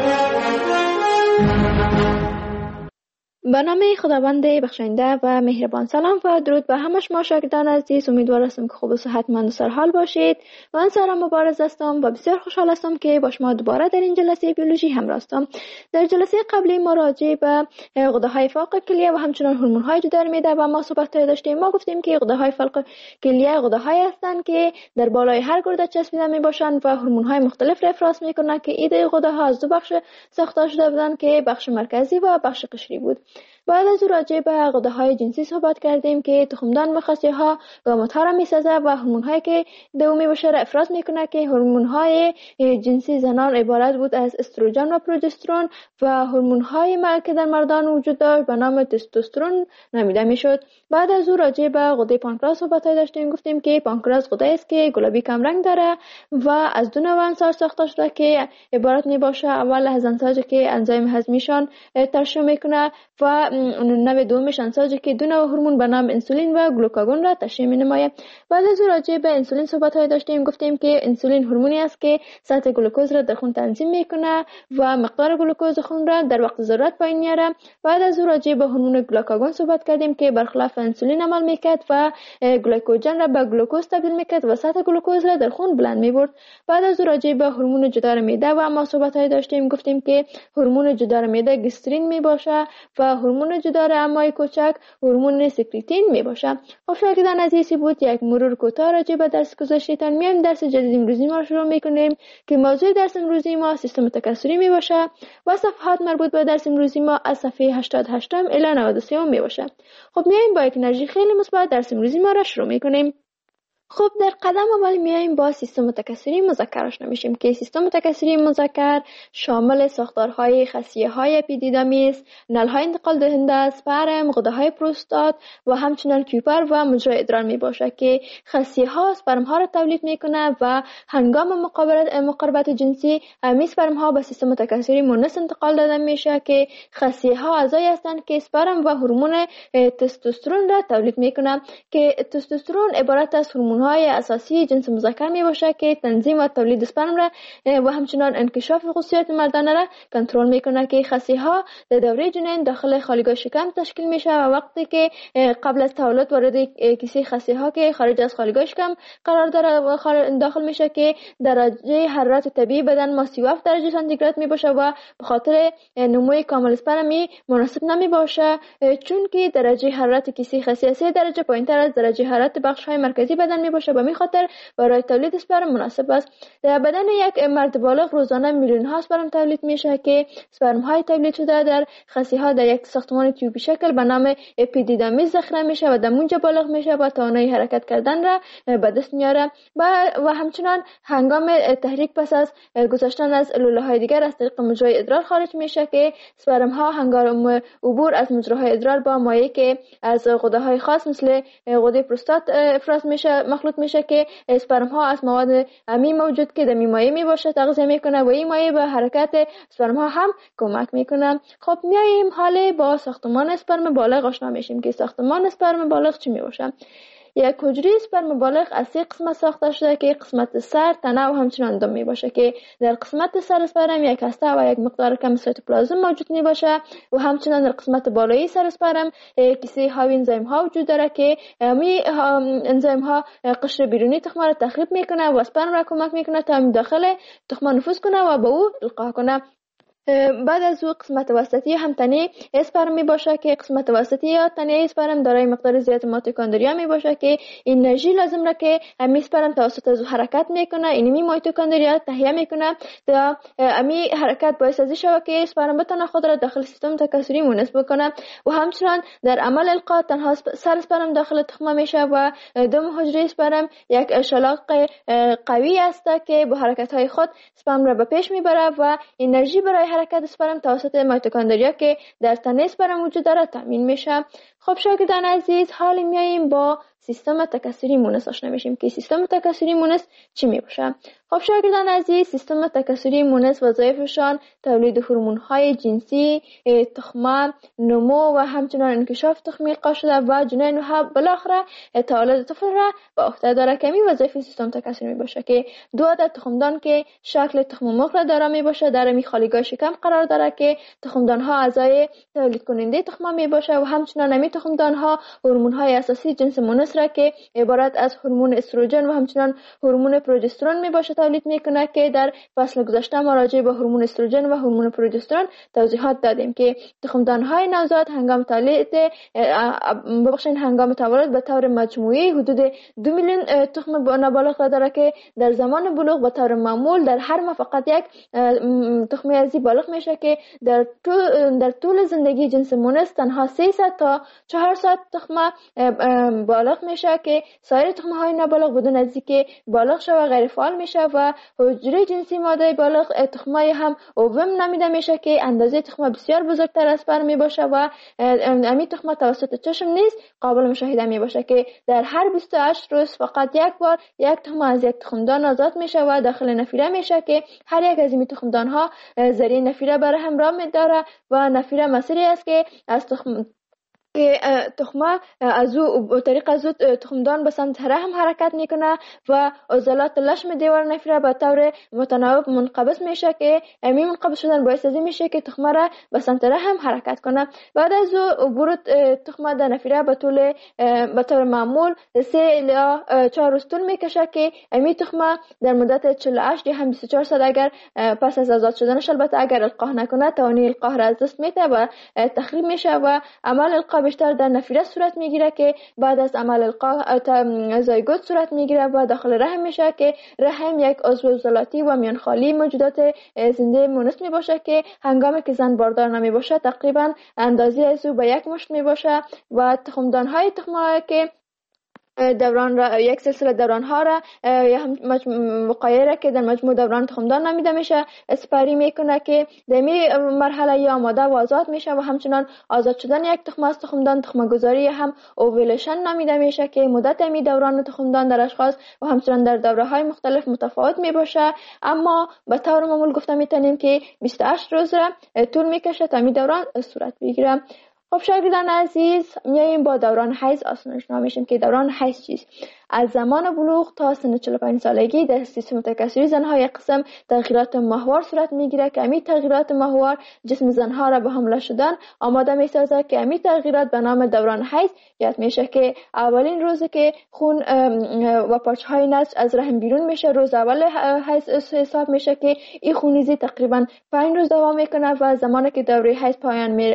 به نام خداوند بخشنده و مهربان. سلام و درود به همه شما شاگردان عزیز. امیدوار هستم که خوب و صحتمند و سرحال باشید. من سارا مبارز هستم و بسیار خوشحال هستم که با شما دوباره در این جلسه بیولوژی همراه هستم. در جلسه قبلی ما راجع به غده‌های فوق کلیه و همچنان هورمون‌های جدار معده و ما صحبت داشتیم. ما گفتیم که غده‌های فوق کلیه غده‌هایی هستند که در بالای هر گرده چسبیده میباشند و هورمون‌های مختلف را افراز میکنند که ایده غده‌ها از دو بخش ساخته شده بودند که بخش مرکزی و بخش قشری بود. بعد از او راجع به غده‌های جنسی صحبت کردیم که تخمدان مخصی‌ها گامات‌ها را می‌سازه و هورمون‌هایی که در اون میباشه را افراز میکنه که هورمون‌های جنسی زنان عبارت بود از استروژن و پروژسترون و هورمون‌های که در مردان وجود داشت به نام تستوسترون نامیده میشد. بعد از او راجع به غده پانکراس صحبت داشتیم. گفتیم که پانکراس غده است که گلابی کم رنگ داره و از دو نوع انساج ساخته شده که عبارت میباشه اول از انساجی که انزیم هضمیشان ترشح میکنه و نوع دومش انساجی که دو نوع هورمون به نام انسولین و گلوکاگون را تشریح می‌نماید. بعد از اون راجع به انسولین صحبت داشتیم. گفتیم که انسولین هورمونی است که سطح گلوکوز را در خون تنظیم میکنه و مقدار گلوکوز خون را در وقت ضرورت پایین میاره. بعد از اون راجع به هورمون گلوکاگون صحبت کردیم که برخلاف انسولین عمل میکرد و گلوکوژن را به گلوکوز تبدیل میکرد و سطح گلوکوز را در خون بلند میبرد. بعد از اون راجع به هورمون جدار معده و ما صحبت داشتیم. گفتیم که هورمون جدار معده گسترین میباشه و هورمون جدار امعای کوچک هورمون سکریتین میباشه. خب شاگردان عزیزی بود یک مرور کوتاه راجع به درس گذشته‌تان. میایم درس جدید امروزی ما رو شروع میکنیم که موضوع درس امروزی ما سیستم تکثری میباشه و صفحات مربوط به درس امروزی ما از صفحه هشتاد و هشت الی نود و سه میباشه. خب میایم با یک انرژی خیلی مثبت درس امروزی ما رو شروع میکنیم. خب در قدم اول میایم با سیستم تکثری مذکر آشنا میشیم که سیستم تکثری مذکر شامل ساختارهای خصیه های اپیدیدامیس، نلهای انتقال دهنده، اسپرم، غده های پروستات و همچنین کیوپر و مجرای ادرار می باشد که خصیه ها اسپرم ها را تولید میکنه و هنگام مقابلت مقاربت جنسی همین اسپرم ها به سیستم تکثری مونس انتقال داده میشه که خصیه ها اعضایی هستند که اسپرم و هورمون تستوسترون را تولید میکنه که تستوسترون عبارت از هورمون های اساسی جنس مذکر می باشه که تنظیم و تولید اسپرم را و همچنین انکشاف خصوصیات مردانه را کنترل میکنه که خصیه ها در دوره جنین داخل خالیگاه شکم تشکیل میشه و وقتی که قبل از تولد وارد کیسه خصیه ها که خارج از خالیگاه شکم قرار داره داخل میشه که درجه حرارت طبیعی بدن ما سی و هفت درجه سانتیگراد می باشه و به خاطر نموی کامل اسپرمی مناسب نمی باشه چون که درجه حرارت کیسه خصیه سه درجه پایینتر از درجه حرارت بخش های مرکزی بدن می باشه. به همین خاطر برای تولید اسپرم مناسب است. در بدن یک مرد بالغ روزانه میلیون ها اسپرم تولید میشه که اسپرم های تولید شده در خصیه ها در یک ساختمان تیوبی شکل به نام اپیدیدامیس ذخیره میشه و در اونجا بالغ میشه و توانایی حرکت کردن را به دست میاره و همچنان هنگام تحریک پس از گذشتن از لوله های دیگر از طریق مجرای ادرار خارج میشه که اسپرم ها هنگام عبور از مجراهای ادرار با مایع که از غده های خاص مثل غده پروستات افراز میشه مخلوط میشه که اسپرم ها از مواد امی موجود که در مایع می باشه تغذیه میکنه و این مایع به حرکت اسپرم ها هم کمک میکنه. خب میایم حالا با ساختمان اسپرم بالغ آشنا میشیم که ساختمان اسپرم بالغ چی می باشه. یک حجره اسپرم بالغ از سه قسمت ساخته شده که قسمت سر، تنه و همچنین دم می باشه که در قسمت سر اسپرم یک هسته و یک مقدار کم سایتوپلازم موجود می باشه و همچنین در قسمت بالایی سر اسپرم کیسه های انزیم ها وجود داره که می انزیم ها قشر بیرونی تخم را تخریب میکنه و اسپرم را کمک میکنه تا داخل تخم نفوذ کنه و به او القا کنه. بعد از او قسمت وسطی هم تنه اسپرم می باشه که قسمت وسطی یا تنه اسپرم دارای مقدار زیاد میتوکندریا می باشه که انرژی لازم را که امی اسپرم توسط از حرکت میکنه اینمی میتوکندریا تهیه میکنه تا امی حرکت باعث از شود که اسپرم بتونه خود را داخل سیستم تکثری مونس بکنه و همچنین در عمل القا تنها سر اسپرم داخل تخمه میشه و دم حجره اسپرم یک شلاق قوی است که با حرکت های خود اسپرم را به پیش میبره و انرژی برای حرکت اسپرم توسط میتوکندریا که در تنه اسپرم وجود داره تامین میشه. خب شاگردان عزیز حالا میاییم با سیستم تکثری مونس آشنا میشیم که سیستم تکثری مونس چی می باشه. خب شاگردان عزیز سیستم تکثری مونس وظایفشان تولید هورمون های جنسی، تخمه، نمو و همچنین انکشاف تخم القا شده و جنین و بالاخره تولد طفل را به عهده داره که می وظایف سیستم تکثری می باشه که دو عدد تخمدان که شکل تخم مرغ را داره می باشه در می خالیگاه شکم قرار داره که تخمدان ها اعضای تولید کننده تخمه می باشه و همچنین می تخمدان ها هورمون های اساسی جنس مونس را که عبارت از هورمون استروژن و همچنین هورمون پروژسترون می باشه تولید میکنه که در فصل گذشته ما راجع به هورمون استروژن و هورمون پروژسترون توضیحات دادیم که تخمدان های نوزاد هنگام تولید ببخشید هنگام تولد به طور مجموعی حدود دو میلیون تخم نابالغ را داره که در زمان بلوغ به طور معمول در هر ماه فقط یک تخم ازی بالغ میشه که در طول در طول زندگی جنس مونس تنها سیصد تا چهارصد تخم بالغ میشه که سایر تخم های نابالغ بدون از اینکه بالغ شوه غیر فعال میشه و حجره جنسی ماده بالغ تخمه هم اووم نمیده میشه که اندازه تخمه بسیار بزرگتر از پر می باشه و امی تخمه توسط چشم نیست قابل مشاهده می باشه که در هر بیست و هشت روز فقط یک بار یک تخمه از یک تخمدان آزاد میشه و داخل نفیره میشه که هر یک از این تخمدان ها ذریع نفیره بر همراه میداره و نفیره مسیری است که از تخم که تخمه از او طریق از او تخمدان به سمت رحم حرکت میکنه و عضلات لشم دیوار نفیره به طور متناوب منقبض میشه که امی منقبض شدن باعث از این میشه که تخمه را به سمت رحم حرکت کنه. بعد از او عبور تخمه در نفیره به طول به طور معمول سه الی چهار روز طول میکشه که امی تخمه در مدت چهل و هشت یا هم بیست و چهار ساعت اگر پس از آزاد شدنش البته اگر القاح نکنه توانی القاح را از دست میده و تخریب میشه و عمل القاح بیشتر در نفیره صورت میگیره که بعد از عمل القاح زایگوت صورت میگیره و داخل رحم میشه که رحم یک عضو عضلاتی و میانخالی موجودات زنده مونس می باشه که هنگامی که زن باردار نمی باشه تقریبا اندازه از او به یک مشت می باشه و تخمدان های تخمه که دوران را یک سلسله دوران ها را یا هم وقایع که در مجموع دوران تخمدان نامیده میشه اسپری میکنه که در می مرحله یا آماده و آزاد میشه و همچنان آزاد شدن یک تخم از تخمدان تخم گذاری هم اوویلیشن نامیده میشه که مدت می دوران تخمدان در اشخاص و همچنان در دوره های مختلف متفاوت می باشه، اما به طور معمول گفته میتونیم که بیست و هشت روز را طول میکشه تا می دوران صورت بگیره. خب شاگردان عزیز، میاییم با دوران حیض آشنا میشیم که دوران حیض چیست. از زمان بلوغ تا سن چهل و پنج سالگی در سیستم تکثری زنها یک قسم تغییرات ماهوار صورت میگیره که همین تغییرات ماهوار جسم زنها را به حمله شدن آماده میسازه که همین تغییرات به نام دوران حیض یاد میشه که اولین روزی که خون و پارچه های نسج از رحم بیرون میشه روز اول حیض حساب میشه که این خونریزی تقریبا پنج روز دوام میکنه و زمانی که دوره حیض پایان می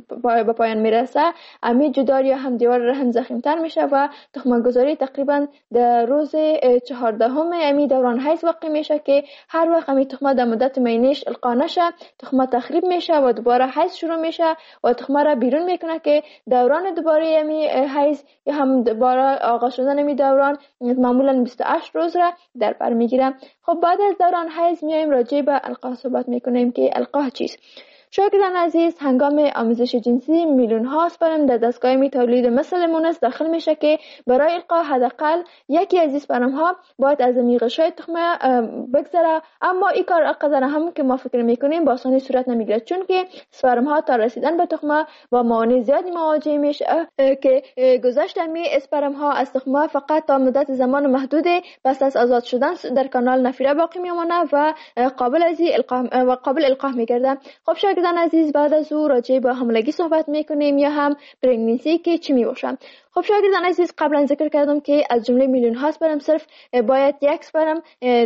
به پایان میرسه همین جدار یا هم دیوار رحم ضخیم‌تر میشه و تخم گذاری تقریبا در روز چهاردهم امی دوران حیض واقع میشه که هر وقت امی تخمه در مدت مینیش القا نشه تخمه تخریب میشه و دوباره حیض شروع میشه و تخمه را بیرون میکنه که دوران دوباره امی حیض یا هم دوباره آغاز شدن امی دوران معمولا بیست و هشت روز را در بر میگیره. خب بعد از دوران حیض میایم راجع به القاح صحبت میکنیم که القاح چیست. شاگردان عزیز، هنگام آموزش جنسی میلیون ها اسپرم در دستگاه می تولید مثل مونس داخل میشه که برای القاء حداقل یکی از اسپرم ها باید از میغشای تخمه بگذره، اما این کار قدر هم که ما فکر میکنیم با آسانی صورت نمیگیره، چون که اسپرم ها تا رسیدن به تخمه با موانع زیادی مواجه میشه که گذشت می اسپرم ها از تخمه فقط تا مدت زمان محدود پس از آزاد شدن در کانال نفیره باقی میمونه و قابل از القاح و قابل القاح میگرده. خب شاگردان عزیز، بعد از او راجع به حاملگی صحبت میکنیم یا هم پرگننسی که چی میباشه. خب شاگردان عزیز، قبلا ذکر کردم که از جمله میلیون ها اسپرم صرف باید یک اسپرم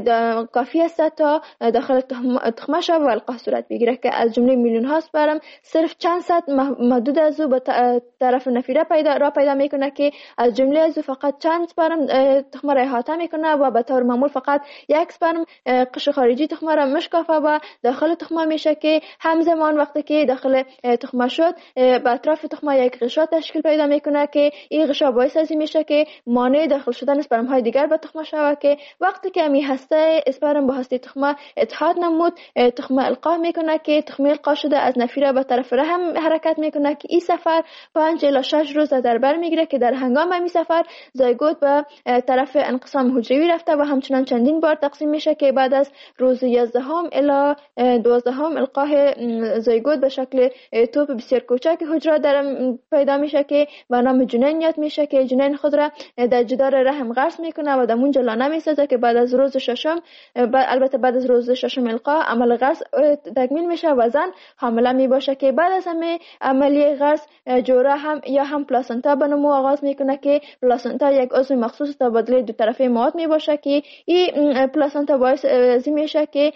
کافی است تا داخل تخمه شود و القاح صورت بگیره که از جمله میلیون ها اسپرم صرف چند صد محدود از او به طرف نفیره پیدا را پیدا میکنه که از جمله از او فقط چند اسپرم تخمه را احاطه میکنه و به طور معمول فقط یک اسپرم قشر خارجی تخمه را مشکافه و داخل تخمه میشه که همزمان وقتی که داخل تخمه شد به اطراف تخمه یک غشا تشکیل پیدا میکنه که این غشا باعث از میشه که مانع داخل شدن اسپرم های دیگر به تخمه شود که وقتی که می هسته اسپرم با هسته تخمه اتحاد نمود تخمه القاح میکنه که تخمه القاح شده از نفیره به طرف رحم حرکت میکنه که این سفر پنج الی شش روز در بر میگیره که در هنگام این سفر زایگوت به طرف انقسام حجروی رفته و همچنان چندین بار تقسیم میشه که بعد از روز یازدهم الی دوازدهم القاح زایگوت به شکل توپ بسیار کوچک حجره در پیدا میشه که به نام جنین یاد میشه که جنین خود را در جدار رحم غرس میکنه و در اونجا لانه میسازه که بعد از روز ششم البته بعد از روز ششم القاح عمل غرس تکمیل میشه و زن حامله میباشه که بعد از همه عملیه غرس جوره هم یا هم پلاسنتا به نمو آغاز میکنه که پلاسنتا یک عضو مخصوص تبادله دو طرفه مواد میباشه که این پلاسنتا باعث میشه که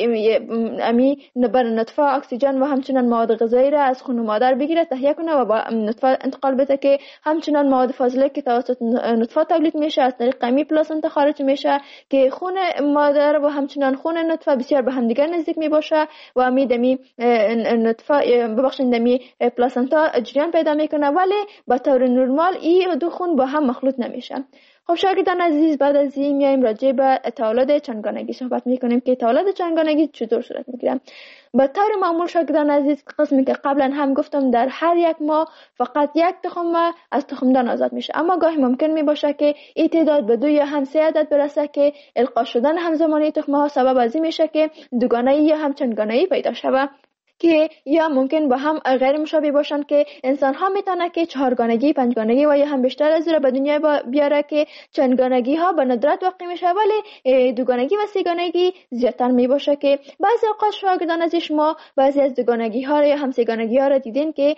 امی بر نطفه اکسیژن و همچنان مواد غذایی را از خون مادر بگیره تهیه کنه و با نطفه انتقال بده که همچنان مواد فاضله که توسط نطفه تولید میشه از طریق امی پلاسنتا خارج میشه که خون مادر و همچنان خون نطفه بسیار به هم دیگر نزدیک میباشه و امی دمی نطفه ببخشید دمی پلاسنتا جریان پیدا میکنه، ولی به طور نرمال این دو خون با هم مخلوط نمیشه. خب شاگردان عزیز، بعد از این میایم راجع به تولد چندگانگی صحبت میکنیم که تولد چندگانگی چطور صورت میگیره. به طور معمول شاگردان عزیز، قسمی که قبلا هم گفتم در هر یک ماه فقط یک تخم از تخمدان آزاد میشه، اما گاهی ممکن میباشه که این تعداد به دو یا هم سه عدد برسه که القا شدن همزمانی تخمه ها سبب از این میشه که دوگانه‌ای یا هم چندگانه‌ای پیدا شود که یا ممکن با هم غیر مشابه باشن که انسان ها میتونه که چهارگانگی، پنجگانگی و یا هم بیشتر از این را به دنیا بیاره که چندگانگی ها به ندرت واقع میشه، ولی دوگانگی و سه‌گانگی زیادتر میباشه که بعضی اوقات شاگردان از شما بعضی از دوگانگی ها یا هم سه‌گانگی ها را دیدین که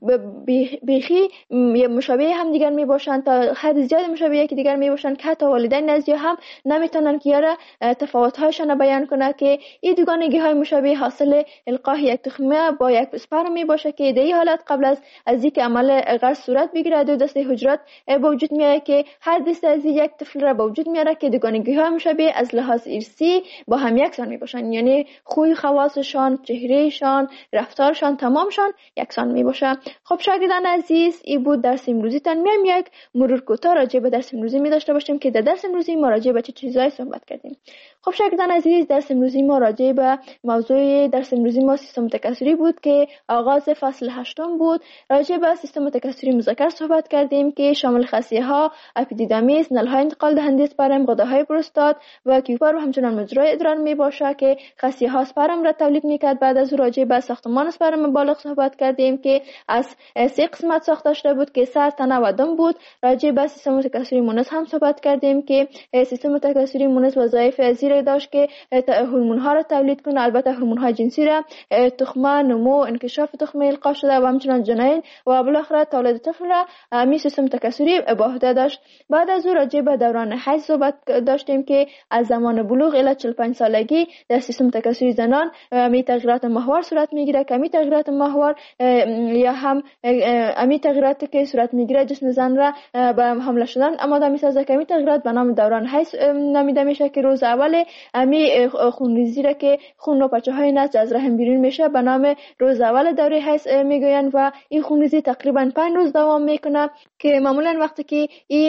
بیخی مشابه هم دیگر میباشن تا حد زیاد مشابه یکی دیگر میباشن که حتی والدین از هم نمیتونن که یاره تفاوت هاشون بیان کنه که این دوگانگی های مشابه حاصل القاح یک تخمه با یک اسپرم می باشه که در این حالت قبل از از اینکه عمل غرس صورت بگیره دو دسته حجرات به وجود میاد که هر دسته از یک طفل را به وجود میاره که دوگانگی ها مشابه از لحاظ ارثی با هم یکسان می باشن، یعنی خوی خواصشان، چهرهشان، رفتارشان تمامشان یکسان می باشه. خب شاگردان عزیز، این بود درس امروزی تان. میایم یک مرور کوتاه راجع به درس امروزی می داشته باشیم که در درس امروزی ما راجع به چه چیزایی صحبت کردیم. خب شاگردان عزیز، درس امروزی ما راجع به موضوع درس امروزی ما سیستم تکثری بود که آغاز فصل هشتم بود. راجع به سیستم تکثری مذکر صحبت کردیم که شامل خاصیه ها، اپیدیدامیس، نلهای انتقال دهنده اسپرم، غده‌های پروستات و کیوپر و همچنان مجرای ادرار می باشه که خاصیه ها اسپرم را تولید میکرد. بعد از راجع به ساختمان اسپرم بالغ صحبت کردیم که از سه قسمت ساخته شده بود که سر، تنه و دم بود. راجع به سیستم تکثری مونس هم صحبت کردیم که سیستم تکثری مونس وظایف زیر داشت که هورمون ها را تولید کنه، البته هورمون های جنسی را، تخمه، نمو، انکشاف تخمه القا شده و همچنان جنین و بالاخره تولید طفل را می سیستم تکثری به عهده داشت. بعد از او راجع به دوران حیض صحبت داشتیم که از زمان بلوغ الی چهل و پنج سالگی در سیستم تکثری زنان می تغییرات ماهوار صورت میگیره که می تغییرات ماهوار یا هم امی تغییراتی که صورت میگیره جسم زن را به حمله شدن آماده میسازه که می تغییرات به نام دوران حیض نامیده میشه که روز اول امی خونریزی را که خون و پچه های نسج از رحم بیرون میشه به نام روز اول دوره حیض میگوین و این خونریزی تقریبا پنج روز دوام میکنه که معمولا وقتی که این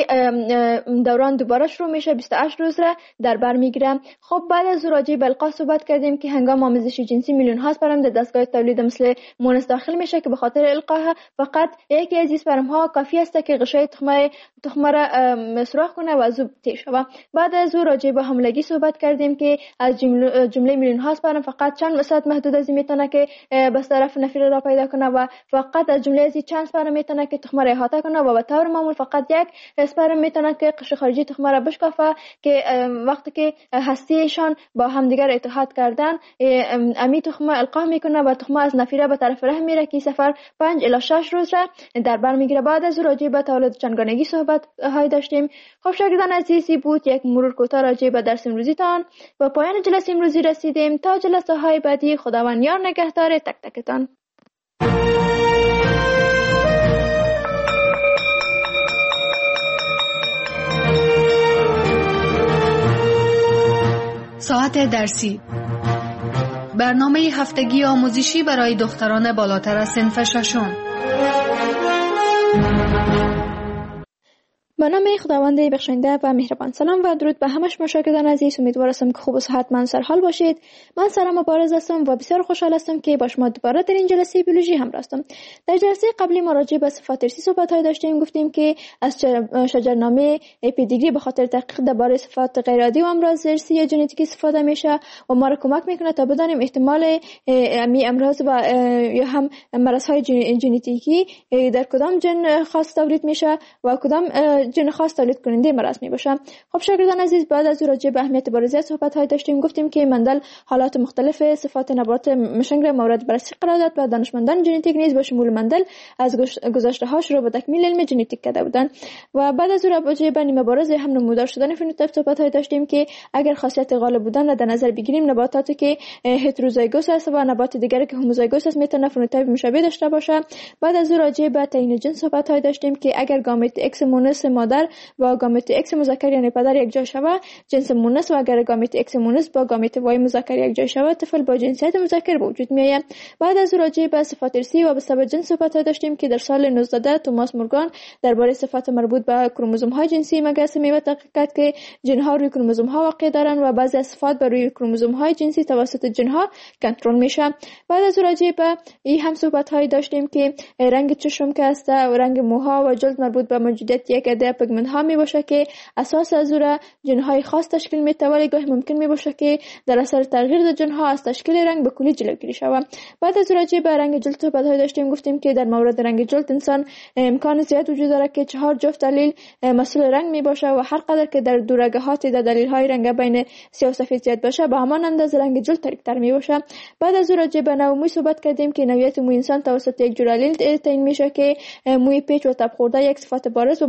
دوران دوباره شروع میشه بیست و هشت روز را در بر میگیره. خب بعد از راجع به القاح صحبت کردیم که هنگام آمیزش جنسی میلیون ها اسپرم در دستگاه تولید مثل مونس داخل میشه که به خاطر القاح فقط یکی از اسپرم ها کافی است که غشای تخمه تخمه را سوراخ کنه و زوب تیر شوه. بعد از راجع به حاملگی صحبت کردیم که از جمله, جمله میلیون ها اسپرم فقط چند صد محدود از میتونه که بس طرف نفیر را پیدا کنه و فقط از جمله از چند اسپرم میتونه که تخمه را احاطه کنه و به طور معمول فقط یک اسپرم میتونه که قشر خارجی تخمه را بشکافه که وقتی که هستیشان با همدیگر اتحاد کردن امی تخمه القاح میکنه و تخمه از نفیره به طرف رحم میره که سفر پنج الی شش روز را در بر میگیره. بعد از راجع به تولد چندگانگی صحبت های داشتیم. خب شاگردان عزیزی بود یک مرور کوتاه راجع به درس امروزی تان. با پایان جلسه امروزی رسیدیم. تا جلسه های بعدی خداوند یار نگهدار تک تکتان. ساعت درسی، برنامه هفتگی آموزشی برای دختران بالاتر از صنف ششم. به نام خداوند بخشنده و مهربان. سلام و درود به همه شما شاگردان عزیز. امیدوار هستم که خوب و صحتمند سر حال باشید. من سارا مبارز هستم و بسیار خوشحال هستم که با شما دوباره در این جلسه بیولوژی همراه هستم. در جلسه قبلی ما راجع به صفات ارثی صحبت‌های داشتیم. گفتیم که از شجرنامه پیدیگری به خاطر تحقیق درباره صفات غیر عادی و امراض ارثی یا ژنتیکی استفاده میشه و ما را کمک میکنه تا بدانیم احتمال امی امراض و یا هم مرض‌های ژنتیکی در کدام ژن خاص تولید میشه و کدام ژن خاص تولید کننده مرض می باشه. خب شاگردان عزیز، بعد از راجع به اهمیت بارزیت صحبت های داشتیم. گفتیم که مندل حالات مختلف صفات نبات مشنگ را مورد بررسی قرار داد و دانشمندان ژنتیک نیز با شمول مندل از گذشته هاش رو به تکمیل علم ژنتیک کرده بودند. و بعد از راجع به نیمه بارز هم نمودار شدن فنوتیپ صحبت های داشتیم که اگر خاصیت غالب بودن را در نظر بگیریم، نباتاتی که هتروزایگوس است و نبات دیگری که هوموزایگوس است میتونه فنوتیپ مشابه داشته باشه. بعد از راجع به تعیین جنس صحبت های داشتیم که اگر گامت ایکس مونس مادر و گامت ایکس مذکر یعنی پدر یک جای شود جنس مونس، و اگر گامت ایکس مونس با گامت وای مذکر یک جای شود طفل با جنسیت مذکر به وجود میآید. بعد از راجع به صفات ارثی و به جنس صحبت داشتیم که در سال نوزده توماس مورگان درباره صفات مربوط به کروموزوم های جنسی مگس می تحقیق کرد که جن ها روی کروموزوم ها واقع دارند و بعضی از صفات بر روی کروموزوم های جنسی توسط جن ها کنترل میشه. بعد از راجع به این هم صحبت های داشتیم که رنگ چشم که است و رنگ موها و جلد مربوط به موجودیت یک عده پیگمنت ها می باشه که اساس از او را جن های خاص تشکیل میده، ولی گاهی ممکن می باشه که در اثر تغییر در جن ها از تشکیل رنگ به کلی جلوگیری شود. بعد از راجع به رنگ جلد صحبت های داشتیم. گفتیم که در مورد رنگ جلد انسان امکان زیاد وجود داره که چهار جفت دلیل مسئول رنگ می باشه و هر قدر که در دورگهات در دلیل های رنگ بین سیاه و سفید زیاد باشه به همان اندازه رنگ جلد تاریک‌تر می باشه. بعد از راجع به نوع موی صحبت کردیم که نوعیت موی انسان توسط یک جور الیل تعیین میشه که موی پیچ و تب خورده یک صفت بارز و موهای صاف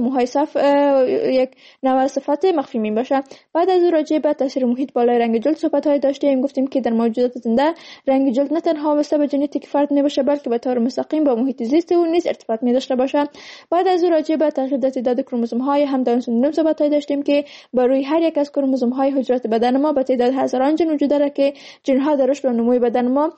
صف یک نوع صفت مخفی می باشه. بعد از او راجع به تاثیر محیط بالای رنگ جلد صحبت های داشتیم. گفتیم که در موجودات زنده رنگ جلد نه تنها وابسته به ژنتیک فرد می باشه بلکه به طور مستقیم با محیط زیست او نیز ارتباط می داشته باشه. بعد از او راجع به تغییر در تعداد کروموزوم های هم داون سندروم صحبت های داشتیم که بر روی هر یک از کروموزوم های حجرات بدن ما به تعداد هزاران ژن وجود داره که ژن ها در رشد و نمو بدن ما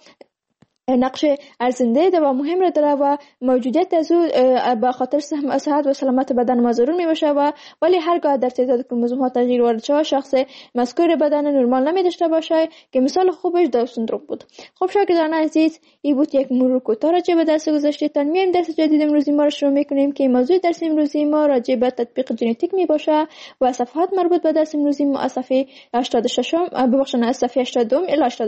نقش ارزنده و مهم را داره و موجودیت از او به خاطر صحت و سلامت بدن ما ضرور می باشه و ولی هرگاه در تعداد کروموزوم ها تغییر وارد شود شخص مذکور بدن نرمال نمی داشته باشه که مثال خوبش داون سندروم بود. خب شاگردان عزیز، این بود یک مرور کوتاه راجع به درس گذشته‌تان. میایم درس جدید امروزی ما را شروع میکنیم که موضوع درس امروزی ما راجع به تطبیق ژنتیک می باشه و صفحات مربوط به درس امروزی ما از صفحه هشتاد و شش ببخشید از صفحه هشتاد الی هشتاد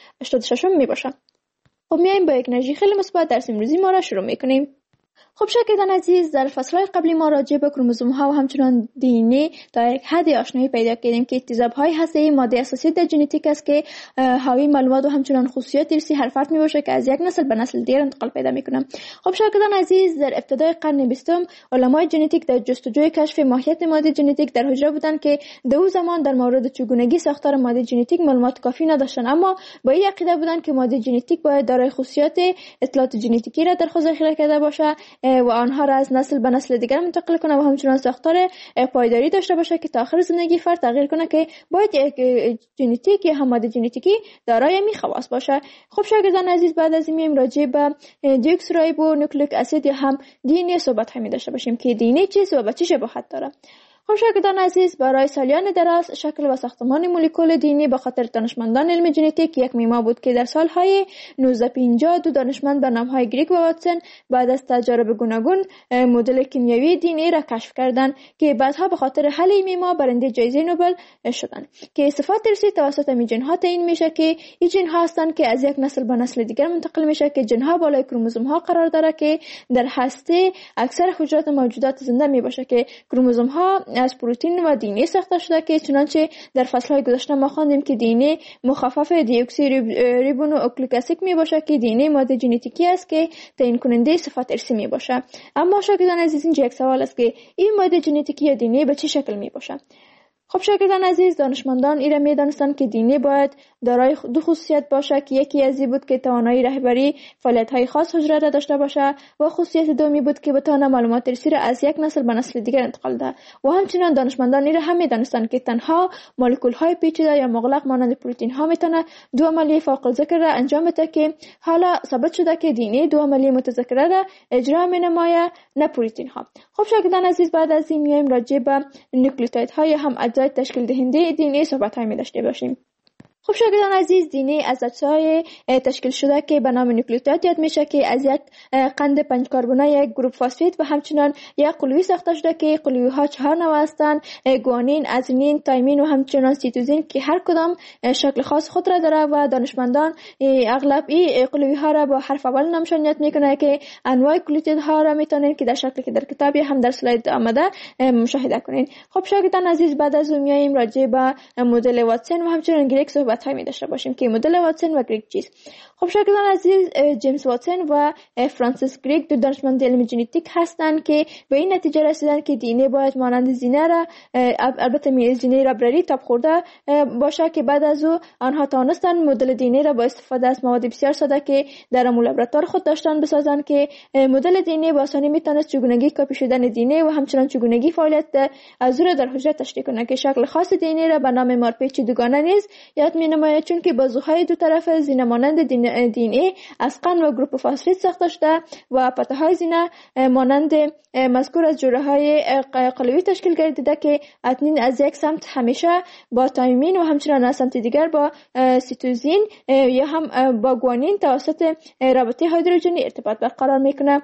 و شش می باشه. خب میایم با یک انرژی خیلی مثبت درس امروزی ما را شروع میکنیم. خب شاگردان عزیز، در فصل‌های قبلی ما راجع به کروموزوم ها و همچنان دی ان ای تا یک حد آشنایی پیدا کردیم که تیزاب‌های هسته‌ای ماده اساسی در ژنتیک است که حاوی معلومات و همچنان خصوصیات ارثی هر فرد میباشه که از یک نسل به نسل دیگر انتقال پیدا میکنه. خب شاگردان عزیز، در ابتدای قرن بیستم علمای ژنتیک در جستجوی کشف ماهیت ماده ژنتیک در حجره بودند که در اون زمان در مورد چگونگی ساختار ماده ژنتیک معلومات کافی نداشتند، اما با این عقیده بودند که ماده ژنتیک باید دارای خصوصیات اطلاعات ژنتیکی را در خود ذخیره کرده باشه و آنها را از نسل به نسل دیگر منتقل کنه و همچنان ساختار پایداری داشته باشه که تا آخر زندگی فرد تغییر کنه که باید یک ژنتیک یا هم ماده ژنتیکی دارای می خواص باشه. خب شاگردان عزیز، بعد از این میایم راجع به دیوکسیرایبو نوکلیک اسید یا هم دی ان ای صحبت همی داشته باشیم که دی ان ای چیست و به چه شباهت داره. خب شاگردان عزیز، برای سالیان دراز شکل و ساختمان مولکول دی ان ای به خاطر دانشمندان علم ژنتیک یک معما بود که در سالهای نوزده پنجاه دو دانشمند به نامهای گریگ و واتسون بعد از تجارب گوناگون مدل کیمیایی دی ان ای را کشف کردند که بعدها به خاطر حل این معما برنده جایزه نوبل شدند که صفات ارثی توسط می ژن ها تعیین میشه که این ژن ها هستند که از یک نسل به نسل دیگر منتقل میشه که ژن ها بالای کروموزوم ها قرار داره که در هسته اکثر حجرات موجودات زنده می باشه که کروموزوم ها از پروتئین و دی ان ای ساخته شده که چنانچه در فصل‌های گذشته ما خواندیم که دی ان ای مخفف دیوکسی ریبونوکلیک اسید می باشه که دی ان ای ماده ژنتیکی است که تعیین کننده صفات ارثی می باشه. اما شاگردان عزیز، اینجا یک سوال است که این ماده ژنتیکی یا دی ان ای به چه شکل می باشه؟ خب شاگردان عزیز، دانشمندان ایره می دانستند که دی ان ای باید دارای دو خصوصیت باشه که یکی از این بود که توانایی رهبری فعالیت‌های خاص حجره را داشته باشه و خصوصیت دومی بود که بتونه معلومات ارثی را از یک نسل به نسل دیگر انتقال ده. و همچنین دانشمندان ایره هم می دانستند که تنها مولکول‌های پیچیده یا مغلق مانند پروتئین‌ها میتونه دو عملیه فاقد ذکر را انجام بده که حالا ثابت شده که دی ان ای دو عملیه متذکره را اجرا می‌نماید، نه پروتئین‌ها. خب شاگردان عزیز، بعد از این میایم راجع به نوکلیوتایدهای هم اجزای تشکیل دهنده دی ان ای صحبت می داشته باشیم. خب شاگردان عزیز، دی ان ای از اجزای تشکیل شده که به نام نوکلیوتاید یاد میشه که از یک قند پنج کربنی یک گروپ فسفید و همچنین یک قلوی ساخته شده که قلوی‌ها چهار نوع هستند: گوانین، ازونین، تایمین و همچنین سیتوزین که هر کدام شکل خاص خود را داره و دانشمندان اغلب این قلوی‌ها را با حرف اول نامشانیت میکنه که انواع گلوتیدها را میتونین که در شکلی که در کتاب یا هم در اسلاید آمده مشاهده کنین. خب شاگردان عزیز، بعد از اون میایم راجع به مدل واتسون و همچنین گریگ صحبت های می داشته باشیم که مدل واتسون و گریگ چیست. خب شاگردان عزیز، جیمز واتسون و فرانسیس گریگ دو دانشمند علم ژنتیک هستند که به این نتیجه رسیدند که دی ان ای باید مانند زینه را البته می زینه ربرری تاب خورده باشه که بعد از او آنها توانستند مدل دی ان ای را با استفاده از مواد بسیار ساده که در لابراتوار خود داشتند بسازند که مدل دی ان ای با آسانی میتونست چگونگی کپی شدن دی ان ای و همچنین چگونگی فعالیت از او در حجره تشریح کنه که شکل خاص دی ان ای را به نام مارپیچ دوگانه نیز یاد می‌نماید، چون که بازوهای دو طرف زینه مانند دی ان ای از قند و گروپ فسفید ساخته شده و پته‌های زینه مانند مذکور از جوړه‌های قلوی تشکیل گردیده که اتنین از یک سمت همیشه با تایمین و همچنین از سمت دیگر با سیتوزین یا هم با گوانین توسط رابطه هیدروژنی ارتباط برقرار میکنه.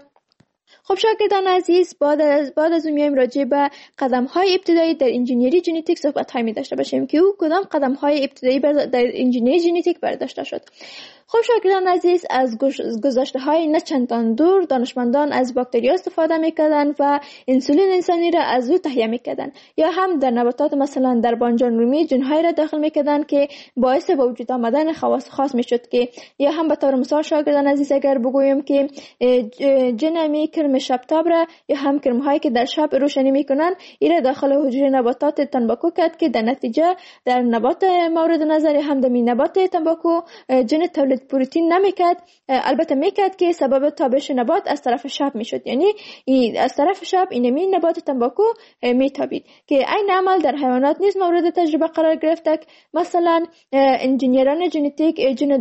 خب شاگردان عزیز، بعد از بعد از اون میایم راجع به قدم‌های ابتدایی در انجینیری ژنتیک صحبت هایی می داشته باشیم که او کدام قدم‌های ابتدایی در انجینیری ژنتیک برداشته شد. خب شاگردان عزیز، از گذشته های نه چندان دور دانشمندان از باکتریا استفاده میکردن و انسولین انسانی را از او تهیه میکردن، یا هم در نباتات مثلا در بانجان رومی جنهای را داخل میکردن که باعث به وجود آمدن خواص خاص میشد. که یا هم به طور مثال شاگردان عزیز اگر بگویم که جن می کرم شبتاب را یا هم کرم هایی که در شب روشنی میکنن این داخل حجره نباتات تنباکو کرد که در نتیجه در نبات مورد نظر هم در نبات تنباکو جن تولید پروتئین نمیکرد، البته میکرد که سبب تابش نبات از طرف شب میشد، یعنی از طرف شب اینمی نبات تنباکو میتابید. که این عمل در حیوانات نیز مورد تجربه قرار گرفته. مثلا انجینیران ژنتیک جن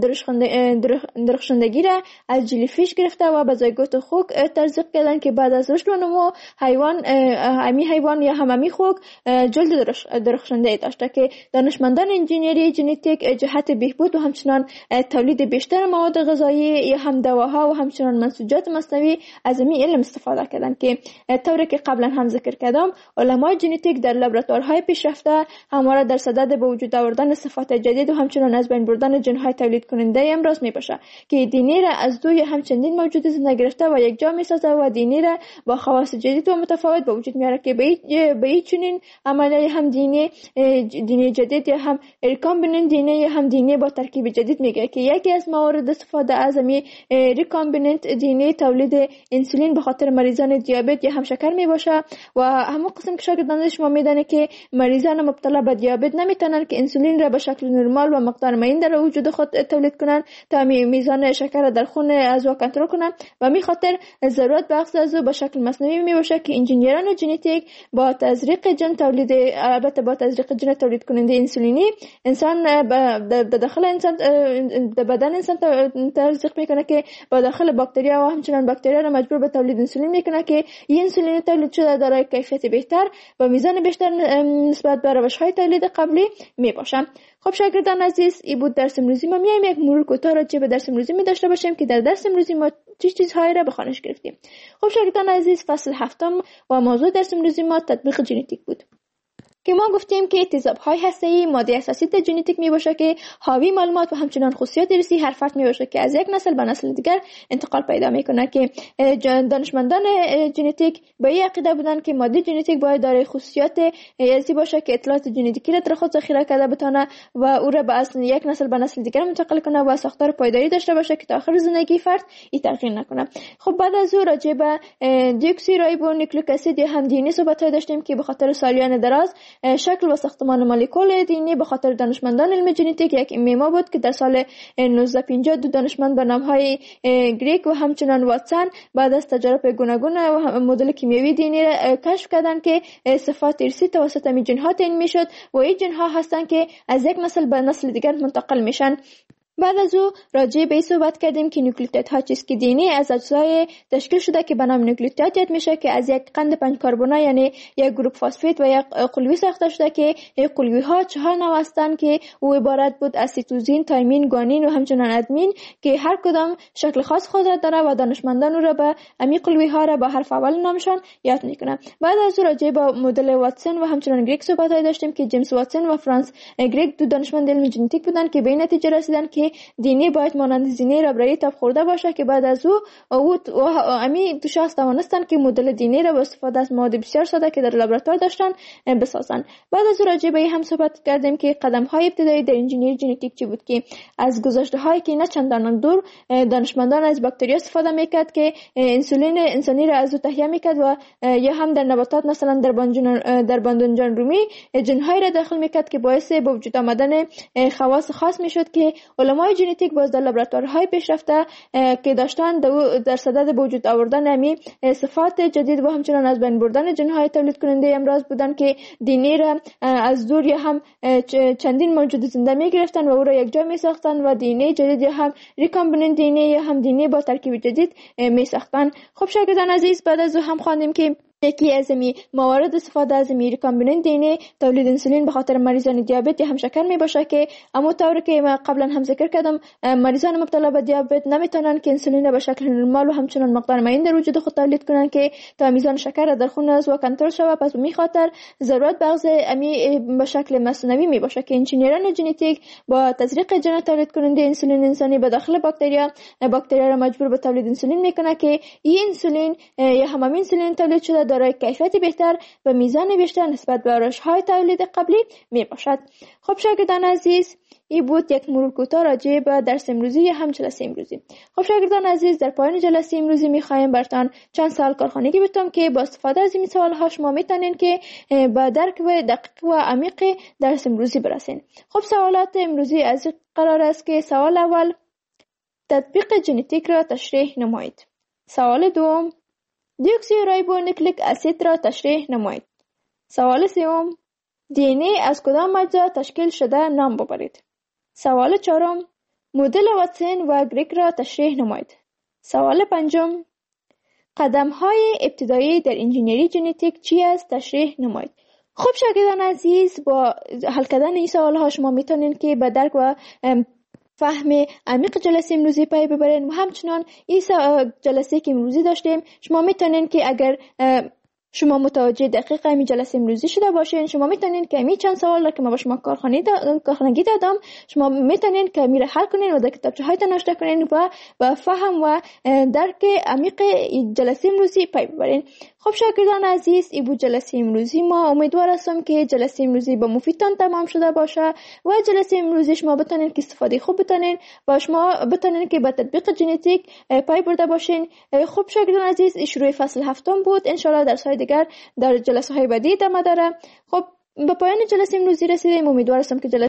درخشندگی را از جلیفیش گرفته و به زایگوت خوک تزریق کردن که بعد از رشد و نمو حیوان امی حیوان یا هممی خوک جلد درخشنده داشته. که دانشمندان انجینیری ژنتیک جهت بهبود و همچنان تولید بیشتر مواد غذایی یا هم دواها و همچنان منسوجات مصنوعی از این علم استفاده کردند. که طوری که قبلا هم ذکر کردم علمای ژنتیک در لابراتوارهای پیشرفته همواره در صدد به وجود آوردن صفات جدید و همچنان از بین بردن ژن‌های تولید کننده امراض میباشه که دی ان ای را از دو یا همچنین موجود زنده گرفته و یک جا میسازه و دی ان ای را با خواص جدید و متفاوت به وجود میاره. که به این چنین عملیه هم دی ان ای دی ان ای جدید یا هم ریکامبیننت دی ان ای یا هم دی ان ای با ترکیب جدید میگه که یکی از موارد استفاده از می ریکامبیننت دی ان ای تولید انسولین به خاطر مریضان دیابت یا هم شکر می باشه. و همون قسم که شاگردان شما میدانه که مریضان مبتلا به دیابت نمیتونن که انسولین را به شکل نرمال و مقدار معین در وجود خود تولید کنن تا میزان شکر در خون از او کنترل کنن و می خاطر ضرورت به اخذ از او به شکل مصنوعی می باشه که انجینیران ژنتیک با تزریق جن تولید البته با تزریق جن تولید کننده انسولینی انسان به داخل انسان به بدن انسان تزریق میکنه که با داخل باکتریا و همچنان باکتریا را مجبور به تولید انسولین میکنه که این انسولین تولید شده دارای کیفیت بهتر و میزان بیشتر نسبت به روش‌های تولید قبلی میباشه. خب شاگردان عزیز، این بود درس امروزی ما. میایم یک مرور کوتاه راجع به درس امروزی می داشته باشیم که در درس امروزی ما چه چیزهایی را به خوانش گرفتیم. خب شاگردان عزیز، فصل هفتم و موضوع درس امروزی ما تطبیق ژنتیک بود که ما گفتیم که تیزاب‌های هسته‌ای ماده اساسی در ژنتیک میباشه که حاوی معلومات و همچنان خصوصیات ارثی هر فرد میباشه که از یک نسل به نسل دیگر انتقال پیدا میکنه. که دانشمندان ژنتیک به این عقیده بودن که ماده ژنتیک باید دارای خصوصیات ارثی باشه که اطلاعات ژنتیکی را در خود ذخیره کرده بتونه و او را به اصل یک نسل به نسل دیگر منتقل کنه و ساختار پایداری داشته باشه که تا آخر زندگی فرد این تغییر نکنه. خب بعد از او راجع به دیوکسیرایبونوکلیک اسید هم دی ان ای صحبت داشتیم که به خاطر سالیان دراز شکل و ساختمان مولکول دی ان ای به خاطر دانشمندان علم ژنتیک یک معما بود که در سال نوزده پنجاه دو دانشمند به نام‌های گریک و همچنان واتسون بعد از تجارب گوناگون و مدل کیمیایی دی ان ای را کشف کردند که صفات ارثی توسط می ژن‌ها تعیین میشد و این ژن‌ها هستند که از یک نسل به نسل دیگر منتقل میشن. بعد از او راجع به این صحبت کردیم که نوکلیوتیدها چیست که دی ان ای از اجزای تشکیل شده که به نام نوکلیوتید یاد میشه که از یک قند پنج کربن یعنی یک گروپ فسفید و یک قلوی ساخته شده که این قلوی ها چهار نوع هستند که او عبارت بود از سیتوزین، تایمین، گوانین و همچنان ادمین که هر کدام شکل خاص خود را داره و دانشمندان او را به امی قلوی ها را با حرف اول نامشان یاد میکنن. بعد از او راجع به مدل واتسون و همچنان گریک صحبت داشتیم که جیمز واتسون و فرانس گریک دو دانشمند علم ژنتیک بودند که به این نتیجه رسیدند که دی ان ای باید مانند زینه ربرایی تاب خورده باشه که بعد از او او امی دو شخص توانستند که مدل دی ان ای را با استفاده از مواد بسیار ساده که در لابراتوار داشتن بسازن. بعد از او راجع به هم صحبت کردیم که قدم های ابتدایی در انجینیری ژنتیک چی بود که از گذشته هایی که نه چندان دور دانشمندان از باکتریا استفاده میکرد که انسولین انسانی را از او تهیه میکرد و یا هم در نباتات مثلا در بانجان در بانجان رومی جنهای را داخل میکرد که باعث به وجود آمدن خواص خاص میشد که علمای ژنتیک باز در لابراتوارهای پیشرفته که داشتن در صدد به وجود آوردن امی صفات جدید و همچنان از بین بردن جنهای تولید کننده امراض بودن که دی ان ای را از دور یا هم چندین موجود زنده می گرفتن و او را یک جا می ساختن و دی ان ای جدید یا هم ریکامبیننت دی ان ای یا هم دی ان ای با ترکیب جدید می ساختن. خب شاگردان عزیز، بعد از او هم خواندیم که یکی از می موارد استفاده از می ریکامبیننت دی ان ای تولید انسولین به خاطر مریضان دیابت یا همشکر می باشه که اما طور که ما قبلا هم ذکر کردم مریضان مبتلا به دیابت نمیتونن که انسولین را به شکل نرمال و همچنان مقدار معین در وجود خود تولید کنن که تا میزان شکر در خون از و کنترل شود. پس به می خاطر ضرورت بغض امی به شکل مصنوعی می باشه که انجینیران ژنتیک با تزریق ژن تولید کننده انسولین انسانی به داخل باکتریا باکتریا را مجبور به تولید انسولین میکنه که این انسولین یا همین انسولین تولید شده دارای کیفیت بهتر و میزان بیشتر نسبت به روش‌های تولید قبلی می باشد. خب شاگردان عزیز، این بود یک مرور کوتاه راجع به درس امروزی یا هم جلسه امروزی. خب شاگردان عزیز، در پایان جلسه امروزی می‌خوایم براتون چند سوال کارخانگی بتم که با استفاده از این سوال‌ها شما میتونین که با درک و دقیق و عمیق درس امروزی برسین. خب سوالات امروزی از قرار است که سوال اول تطبیق ژنتیک را تشریح نمایید. سوال دوم دیوکسیریبونوکلیک اسید را تشریح نمایید. سوال سوم دی ان ای از کدام اجزا تشکیل شده نام ببرید. سوال چهارم مدل واتسون و گریک را تشریح نمایید. سوال پنجم قدم‌های ابتدایی در انجینری ژنتیک چی است تشریح نمایید. خب شاگردان عزیز، با حل کردن این سوال‌ها شما میتونین که به درک و فهم عمیق جلسه امروزی پی ببرین و همچنان این جلسه که امروزی داشتیم شما میتونین که اگر شما متوجه دقیق این جلسه امروزی شده باشین شما میتونین که می چند سوال را که ما با شما کارخانه کارخانگی دادم شما میتونین که میره حل کنین و در کتابچه هایتان نوشته کنین و با فهم و درک عمیق جلسه امروزی پی ببرین. خب شاگردان عزیز، این بود جلسه امروزی ما. امیدوار هستم که جلسه امروزی با مفیدتان تمام شده باشه و جلسه امروزی شما بتونین که استفاده خوب بتونین و شما بتونین که با تطبیق ژنتیک پی برده باشین. خب شاگردان عزیز، این شروع فصل هفتم بود. ان شاء الله درس های دیگر در جلسه های بعدی ادامه داره. خب به پایان جلسه امروزی رسیدیم. امیدوار هستم که جلسه